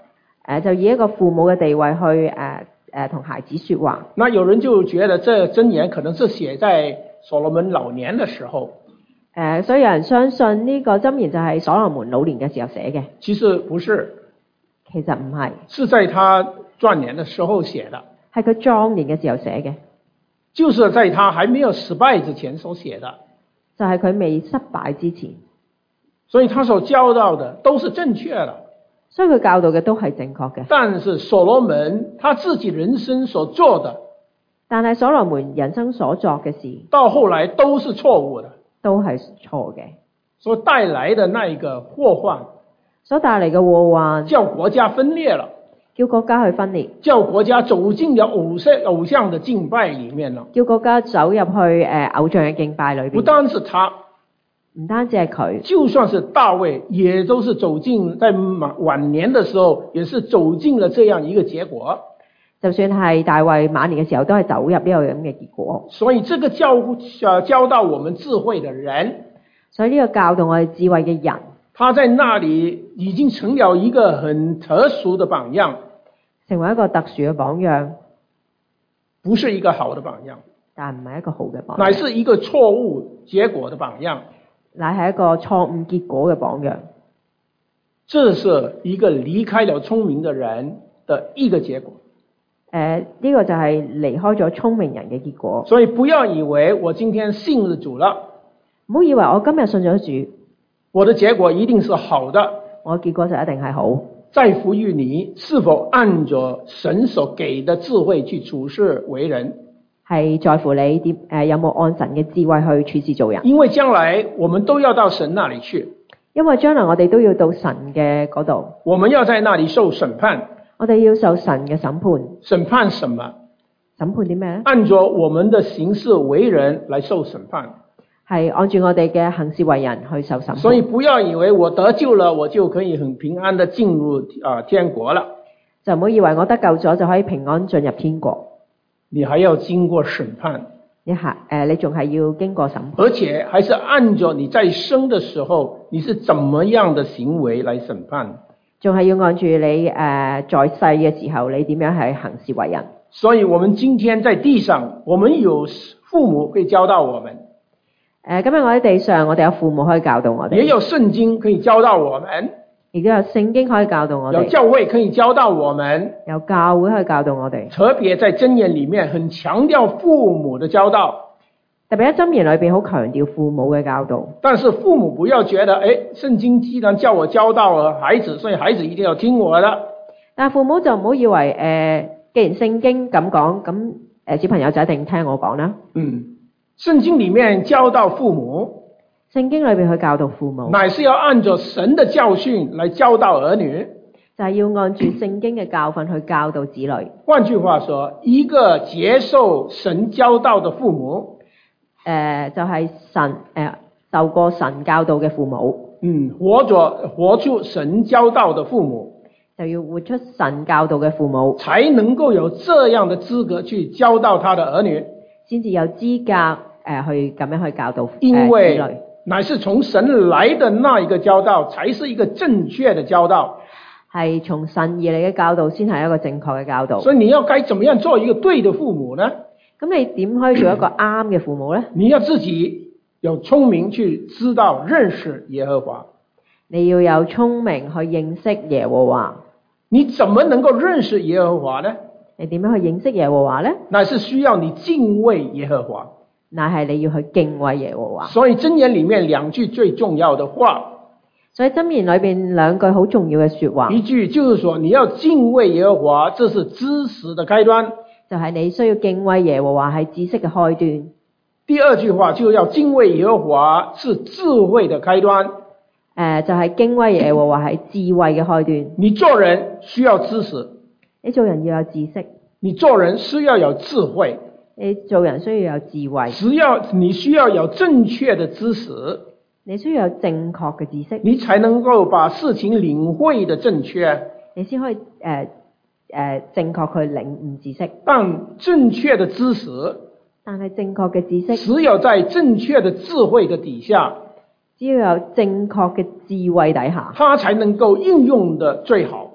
就以一個父母嘅地位去同孩子說話。 那有人就覺得這箴言可能是寫在所羅門老年的時候。 所以有人相信呢個箴言就係所羅門老年嘅時候寫嘅。 其實不是， 其實唔係， 是在他壯年的時候寫的。 係佢壯年嘅時候寫嘅， 就是在他還沒有失敗之前所寫的。 就係佢未失敗之前。 所以他所教導的都是正確的。 所以佢教導嘅都係正確嘅。 但是所羅門他自己人生所做的， 但係所羅門人生所作嘅事， 到後來都是錯誤的， 都係錯嘅。 所帶來的那一個禍患， 所帶嚟嘅禍患， 叫國家分裂了， 叫國家去分裂， 叫國家走進了偶像的敬拜裡面了， 叫國家走入去偶像嘅敬拜裏邊。 不單是他， 唔單止係佢， 就算是大衛，也都是走進在晚年的時候，也是走進了這樣一個結果。 就算係大衛晚年嘅時候，都係走入呢個咁嘅結果。 所以這個教導我們智慧的人， 所以呢個教導我哋智慧嘅人， 他在那裡已經成了一個很特殊的榜樣， 成為一個特殊嘅榜樣， 不是一個好的榜樣， 但唔係一個好嘅榜樣， 乃是一個錯誤結果的榜樣， 乃係一個錯誤結果嘅榜樣。 這是一個離開了聰明的人的一個結果。 呢個就係離開咗聰明人嘅結果。 所以不要以為我今天信了主了， 唔好以為我今日信咗主， 我的結果一定是好的， 我結果就一定係好。 在乎於你是否按着神所給的智慧去處事為人， 係在乎你有冇按神嘅智慧去處事做人。 因為將來我們都要到神那裡去， 因為將來我哋都要到神嘅嗰度， 我們要在那裡受審判。 我哋要受神嘅審判。 審判什麼？ 審判啲咩咧？ 按着我們的行事為人來受審判， 係按住我哋嘅行事為人去受審判。 所以不要以為我得救了，我就可以很平安的進入天國了。 就唔好以為我得救咗就可以平安進入天國。 你還要經過審判， 你仲係要經過審判， 而且還是按着你在生的時候你是怎麼樣的行為來審判。 仲係要按住你在世嘅時候，你點樣係行事為人。 所以我們今天在地上，我們有父母可以教導我們。 今日我喺地上，我哋有父母可以教導我哋。 也有聖經可以教導我們。 亦都有聖經可以教導我哋。 有教會可以教導我們。 有教會可以教導我哋。 特別在箴言裡面，很強調父母的教導。 特別喺箴言裏邊好強調父母嘅教導。 但是父母不要覺得，聖經既然叫我教導孩子，所以孩子一定要聽我的。 但父母就唔好以為，既然聖經咁講，咁小朋友就一定聽我講啦。 聖經裡面教導父母， 聖經裏邊去教導父母， 乃是要按照神的教訓來教導兒女， 就係要按住聖經嘅教訓去教導子女。 換句話說，一個接受神教導的父母， 就係受過神教導嘅父母， 活出神教導的父母， 就要活出神教導嘅父母， 才能夠有這樣的資格去教導他的兒女， 先至有資格去咁樣去教導子女。 因為乃是從神來的那一個教導，才是一個正確的教導， 係從神而嚟嘅教導，先係一個正確嘅教導。 所以你要該怎麼樣做一個對的父母呢？ 咁你點可以做一個啱嘅父母呢？ 你要自己有聰明去知道認識耶和華。 你要有聰明去認識耶和華。 你怎麼能夠認識耶和華呢？ 你點樣去認識耶和華呢？ 那是需要你敬畏耶和華。 那係你要去敬畏耶和華。 所以箴言裡面兩句最重要的話。 所以箴言裏邊兩句好重要嘅說話。 一句就是說你要敬畏耶和華，這是知識的開端。 就係你需要敬畏耶和華係知識嘅開端。 第二句話就要敬畏耶和華是智慧的開端。 就係敬畏耶和華係智慧嘅開端。 你做人需要知識， 你做人要有知識。 你做人需要有智慧， 你做人需要有智慧。 你需要有正確的知識， 你需要有正確嘅知識， 你才能夠把事情領會的正確， 你先可以正確去領悟知識。 但正確的知識， 但係正確嘅知識， 只有在正確的智慧的底下， 只要有正確嘅智慧底下， 它才能夠應用的最好。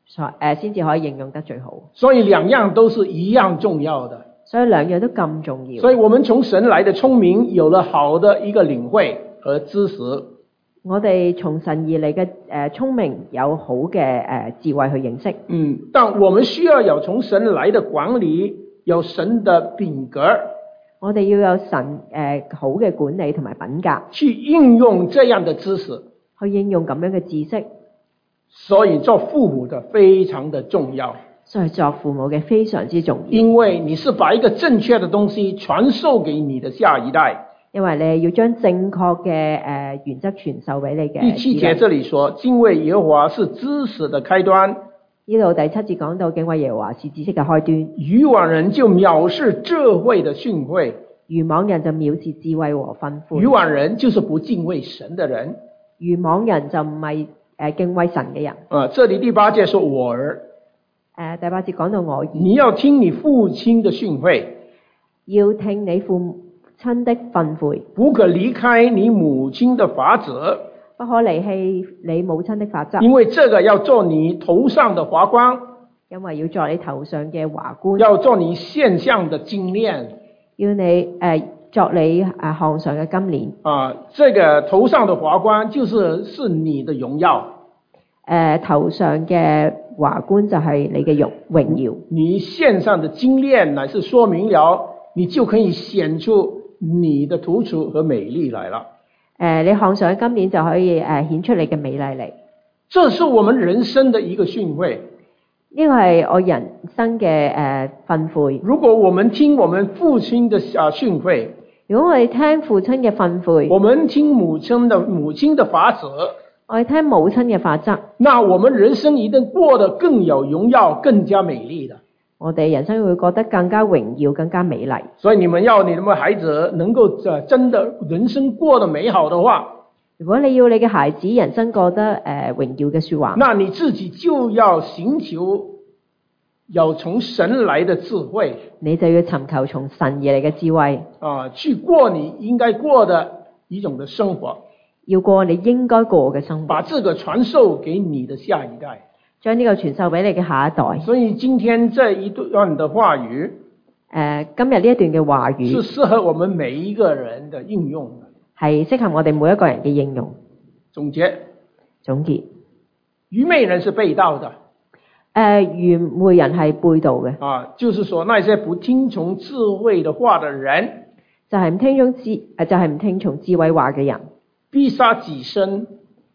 先至可以應用得最好。 所以兩樣都是一樣重要的。 所以兩樣都咁重要。 所以我們從神來的聰明有了好的一個領會和知識。 我哋從神而嚟嘅聰明有好嘅智慧去認識。 但我們需要有從神來的管理，有神的品格。 我哋要有神好嘅管理同埋品格， 去應用這樣的知識， 去應用咁樣嘅知識。 所以做父母的非常的重要。 所以作父母嘅非常之重要。 因為你是把一個正確的東西傳授給你的下一代。 因為你要將正確嘅原則傳授俾你嘅。 第7節這裡說，敬畏耶和華是知識的開端。 呢度第7節講到敬畏耶和華是知識嘅開端。 愚妄人就藐視智慧的訓誨。 愚妄人就藐視智慧和訓誨。 愚妄人就是不敬畏神的人。 愚妄人就唔係敬畏神嘅人。 這裡第8節說我兒。 第8節講到我兒。 你要聽你父親的訓誨。 要聽你父親的訓誨。 不可離開你母親的法則。 不可離棄你母親的法則。 因為這個要做你頭上的華冠。 因為要做你頭上嘅華冠。 要做你項上的金鏈。 要你作你項上嘅金鏈。 這個頭上的華冠是你的榮耀。 頭上嘅華冠就係你嘅榮耀。 你項上的金鏈乃是說明了你就可以顯出你的突出和美麗來了。 你項上嘅金鏈就可以顯出你嘅美麗嚟。 這是我們人生的一個訓誨。 呢個係我人生嘅訓誨。 如果我們聽我們父親的訓誨， 如果我哋聽父親嘅訓誨， 我們聽母親的法則， 我哋聽母親嘅法則， 那我們人生一定過得更有榮耀、更加美麗的。 我哋人生會過得更加榮耀、更加美麗。 所以你們孩子能夠真的人生過得美好的話， 如果你要你嘅孩子人生過得榮耀嘅說話， 那你自己就要尋求有從神來的智慧， 你就要尋求從神而嚟嘅智慧去過你應該過的一種的生活， 要過你應該過嘅生活， 把這個傳授給你的下一代， 將呢個傳授俾你嘅下一代。 所以今天這一段的話語， 今日呢一段嘅話語是適合我們每一個人的應用的， 係適合我哋每一個人嘅應用。總結， 愚昧人是背道的。 愚昧人係背道嘅。 就是說那些不聽從智慧的話的人， 就係唔聽從智慧話嘅人， 必殺己身，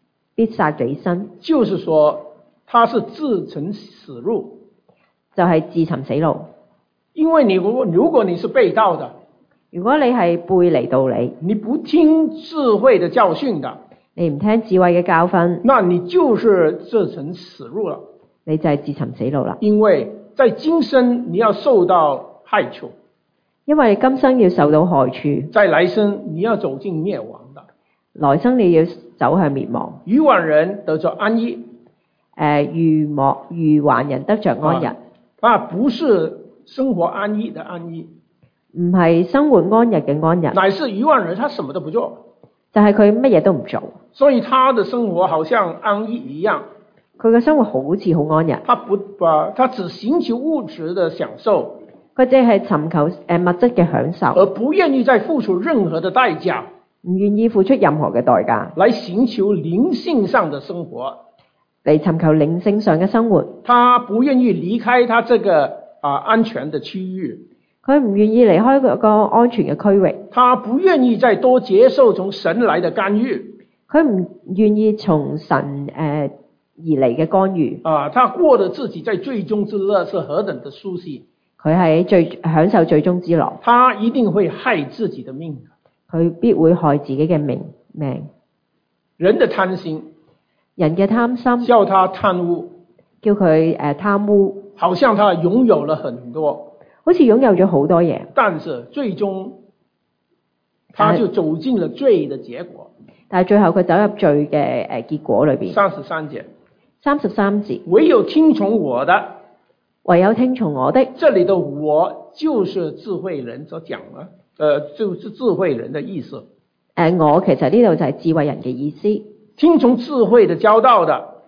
就是說他是自尋死路， 就係自尋死路。 因為如果你是背道的， 如果你係背離道理， 你不聽智慧的教訓的， 你唔聽智慧嘅教訓， 那你就是自尋死路了。 你就係自尋死路啦。 因為在今生你要受到害處， 因為今生要受到害處， 在來生你要走進滅亡的， 來生你要走向滅亡。 愚妄人得着安逸， 愚頑人得着安逸， 不是生活安逸的安逸， 唔係生活安逸嘅安逸， 乃是愚妄人他什麼都不做， 就係佢乜嘢都唔做， 所以他的生活好像安逸一樣。 佢嘅生活好似好安逸， 他只尋求物質的享受， 佢只係尋求物質嘅享受， 而不願意再付出任何的代價， 唔願意付出任何嘅代價， 來尋求靈性上的生活， 嚟尋求靈性上嘅生活。 他不願意離開他這個安全的區域， 佢唔願意離開嗰個安全嘅區域， 他不願意再多接受從神來的干預， 佢唔願意從神而嚟嘅干預。 他過得自己在罪中之樂是何等的舒適， 佢係享受罪中之樂， 他一定會害自己的命， 佢必會害自己嘅命。 人的貪心， 人嘅貪心， 叫他貪污， 叫佢貪污， 好像他擁有了很多， 好似擁有咗好多嘢， 但是最終他就走進了罪的結果。 但係最後佢走入罪嘅結果裏邊。33節， 唯有聽從我的，這裡的我就是智慧人所講的，就是智慧人的意思。 我其實呢度就係智慧人嘅意思。 聽從智慧的教導的，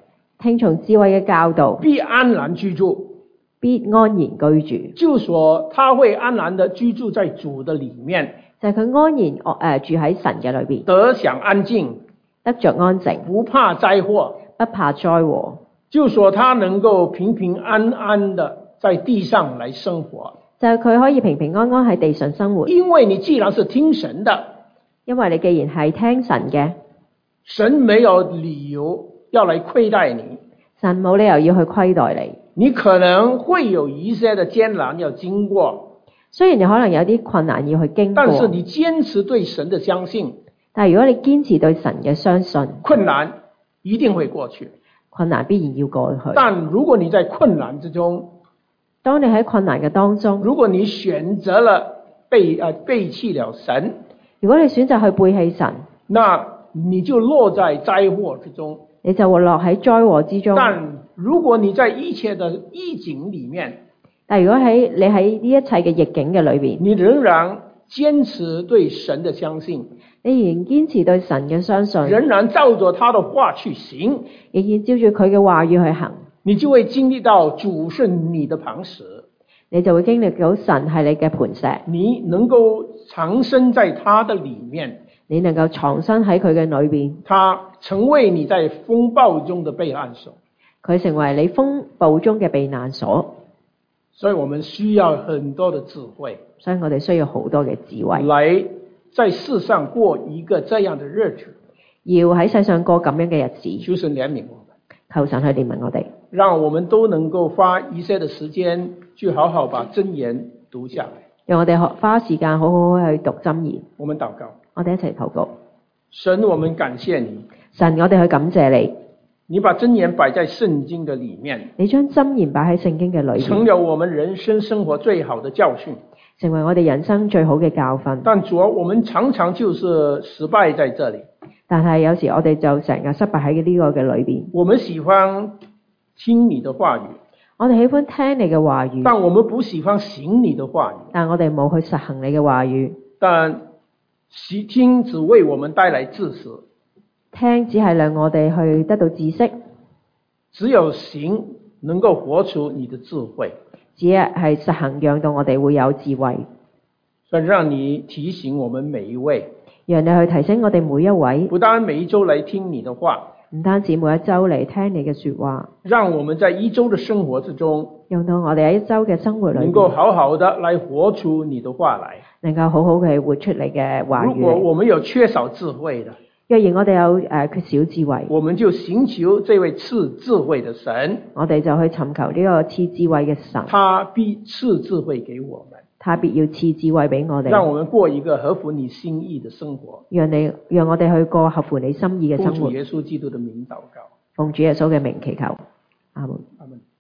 聽從智慧嘅教導， 必安然居住， 必安然居住。 就說他會安然的居住在主的裡面， 就係佢安然住喺神嘅裏邊， 得享安靜， 得着安靜， 不怕災禍， 不怕災禍。 就說他能夠平平安安的在地上來生活， 就係佢可以平平安安喺地上生活。 因為你既然是聽神的， 因為你既然係聽神嘅， 神沒有理由要來虧待你， 神冇理由要去虧待你。 你可能會有一些的艱難要經過， 雖然你可能有啲困難要去經過， 但是你堅持對神的相信， 但係如果你堅持對神嘅相信， 困難一定會過去， 困難必然要過去。 但如果你在困難之中， 當你喺困難嘅當中， 如果你選擇了背棄了神， 如果你選擇去背棄神， 那你就落在災禍之中， 你就會落喺災禍之中。 但如果你在一切的逆境裡面， 但如果你喺呢一切嘅逆境嘅裏邊， 你仍然堅持對神的相信， 你仍然堅持對神嘅相信， 仍然照着他的話去行， 仍然照住佢嘅話語去行， 你就會經歷到主是你的磐石， 你就會經歷到神係你嘅磐石， 你能夠藏身在他的裡面， 你能夠藏身喺佢嘅裏邊， 他成為你在風暴中的避難所， 佢成為你風暴中嘅避難所。 所以我們需要很多的智慧， 所以我哋需要好多嘅智慧， 來在世上過一個這樣的日子， 要喺世上過咁樣嘅日子。 求神憐憫我們， 求神去憐憫我哋， 讓我們都能夠花一些的時間去好好把箴言讀下來， 讓我哋花時間好好去讀箴言。 我們禱告， 我哋一齊禱告。 神，我們感謝你， 神，我哋去感謝你， 你把箴言擺在聖經的裡面， 你將箴言擺喺聖經嘅裏面， 成了我們人生生活最好的教訓， 成為我哋人生最好嘅教訓。 但主啊，我們常常就是失敗在這裡， 但係有時我哋就成日失敗喺呢個嘅裏邊。 我們喜歡聽你的話語， 我哋喜歡聽你嘅話語， 但我們不喜歡行你的話語， 但我哋冇去實行你嘅話語。 但聽只為我們帶來知識， 聽只係讓我哋去得到知識， 只有行能夠活出你的智慧， 只係實行讓到我哋會有智慧。 所以讓你提醒我們每一位， 讓你去提醒我哋每一位， 不單每一周來聽你的話， 唔單止每一周嚟聽你嘅說話， 讓我們在一周的生活之中， 讓到我哋喺一周嘅生活裏能夠好好的來活出你的話來， 能夠好好嘅活出你嘅話語。 如果我們有缺少智慧的， 若然我哋有缺少智慧， 我們就尋求這位賜智慧的神， 我哋就去尋求呢個賜智慧嘅神， 他必賜智慧給我們， 他必要賜智慧俾我哋， 讓我們過一個合乎你心意的生活， 讓我哋去過合乎你心意嘅生活。 奉主耶穌基督的名禱告， 奉主耶穌嘅名祈求，阿門。 阿門。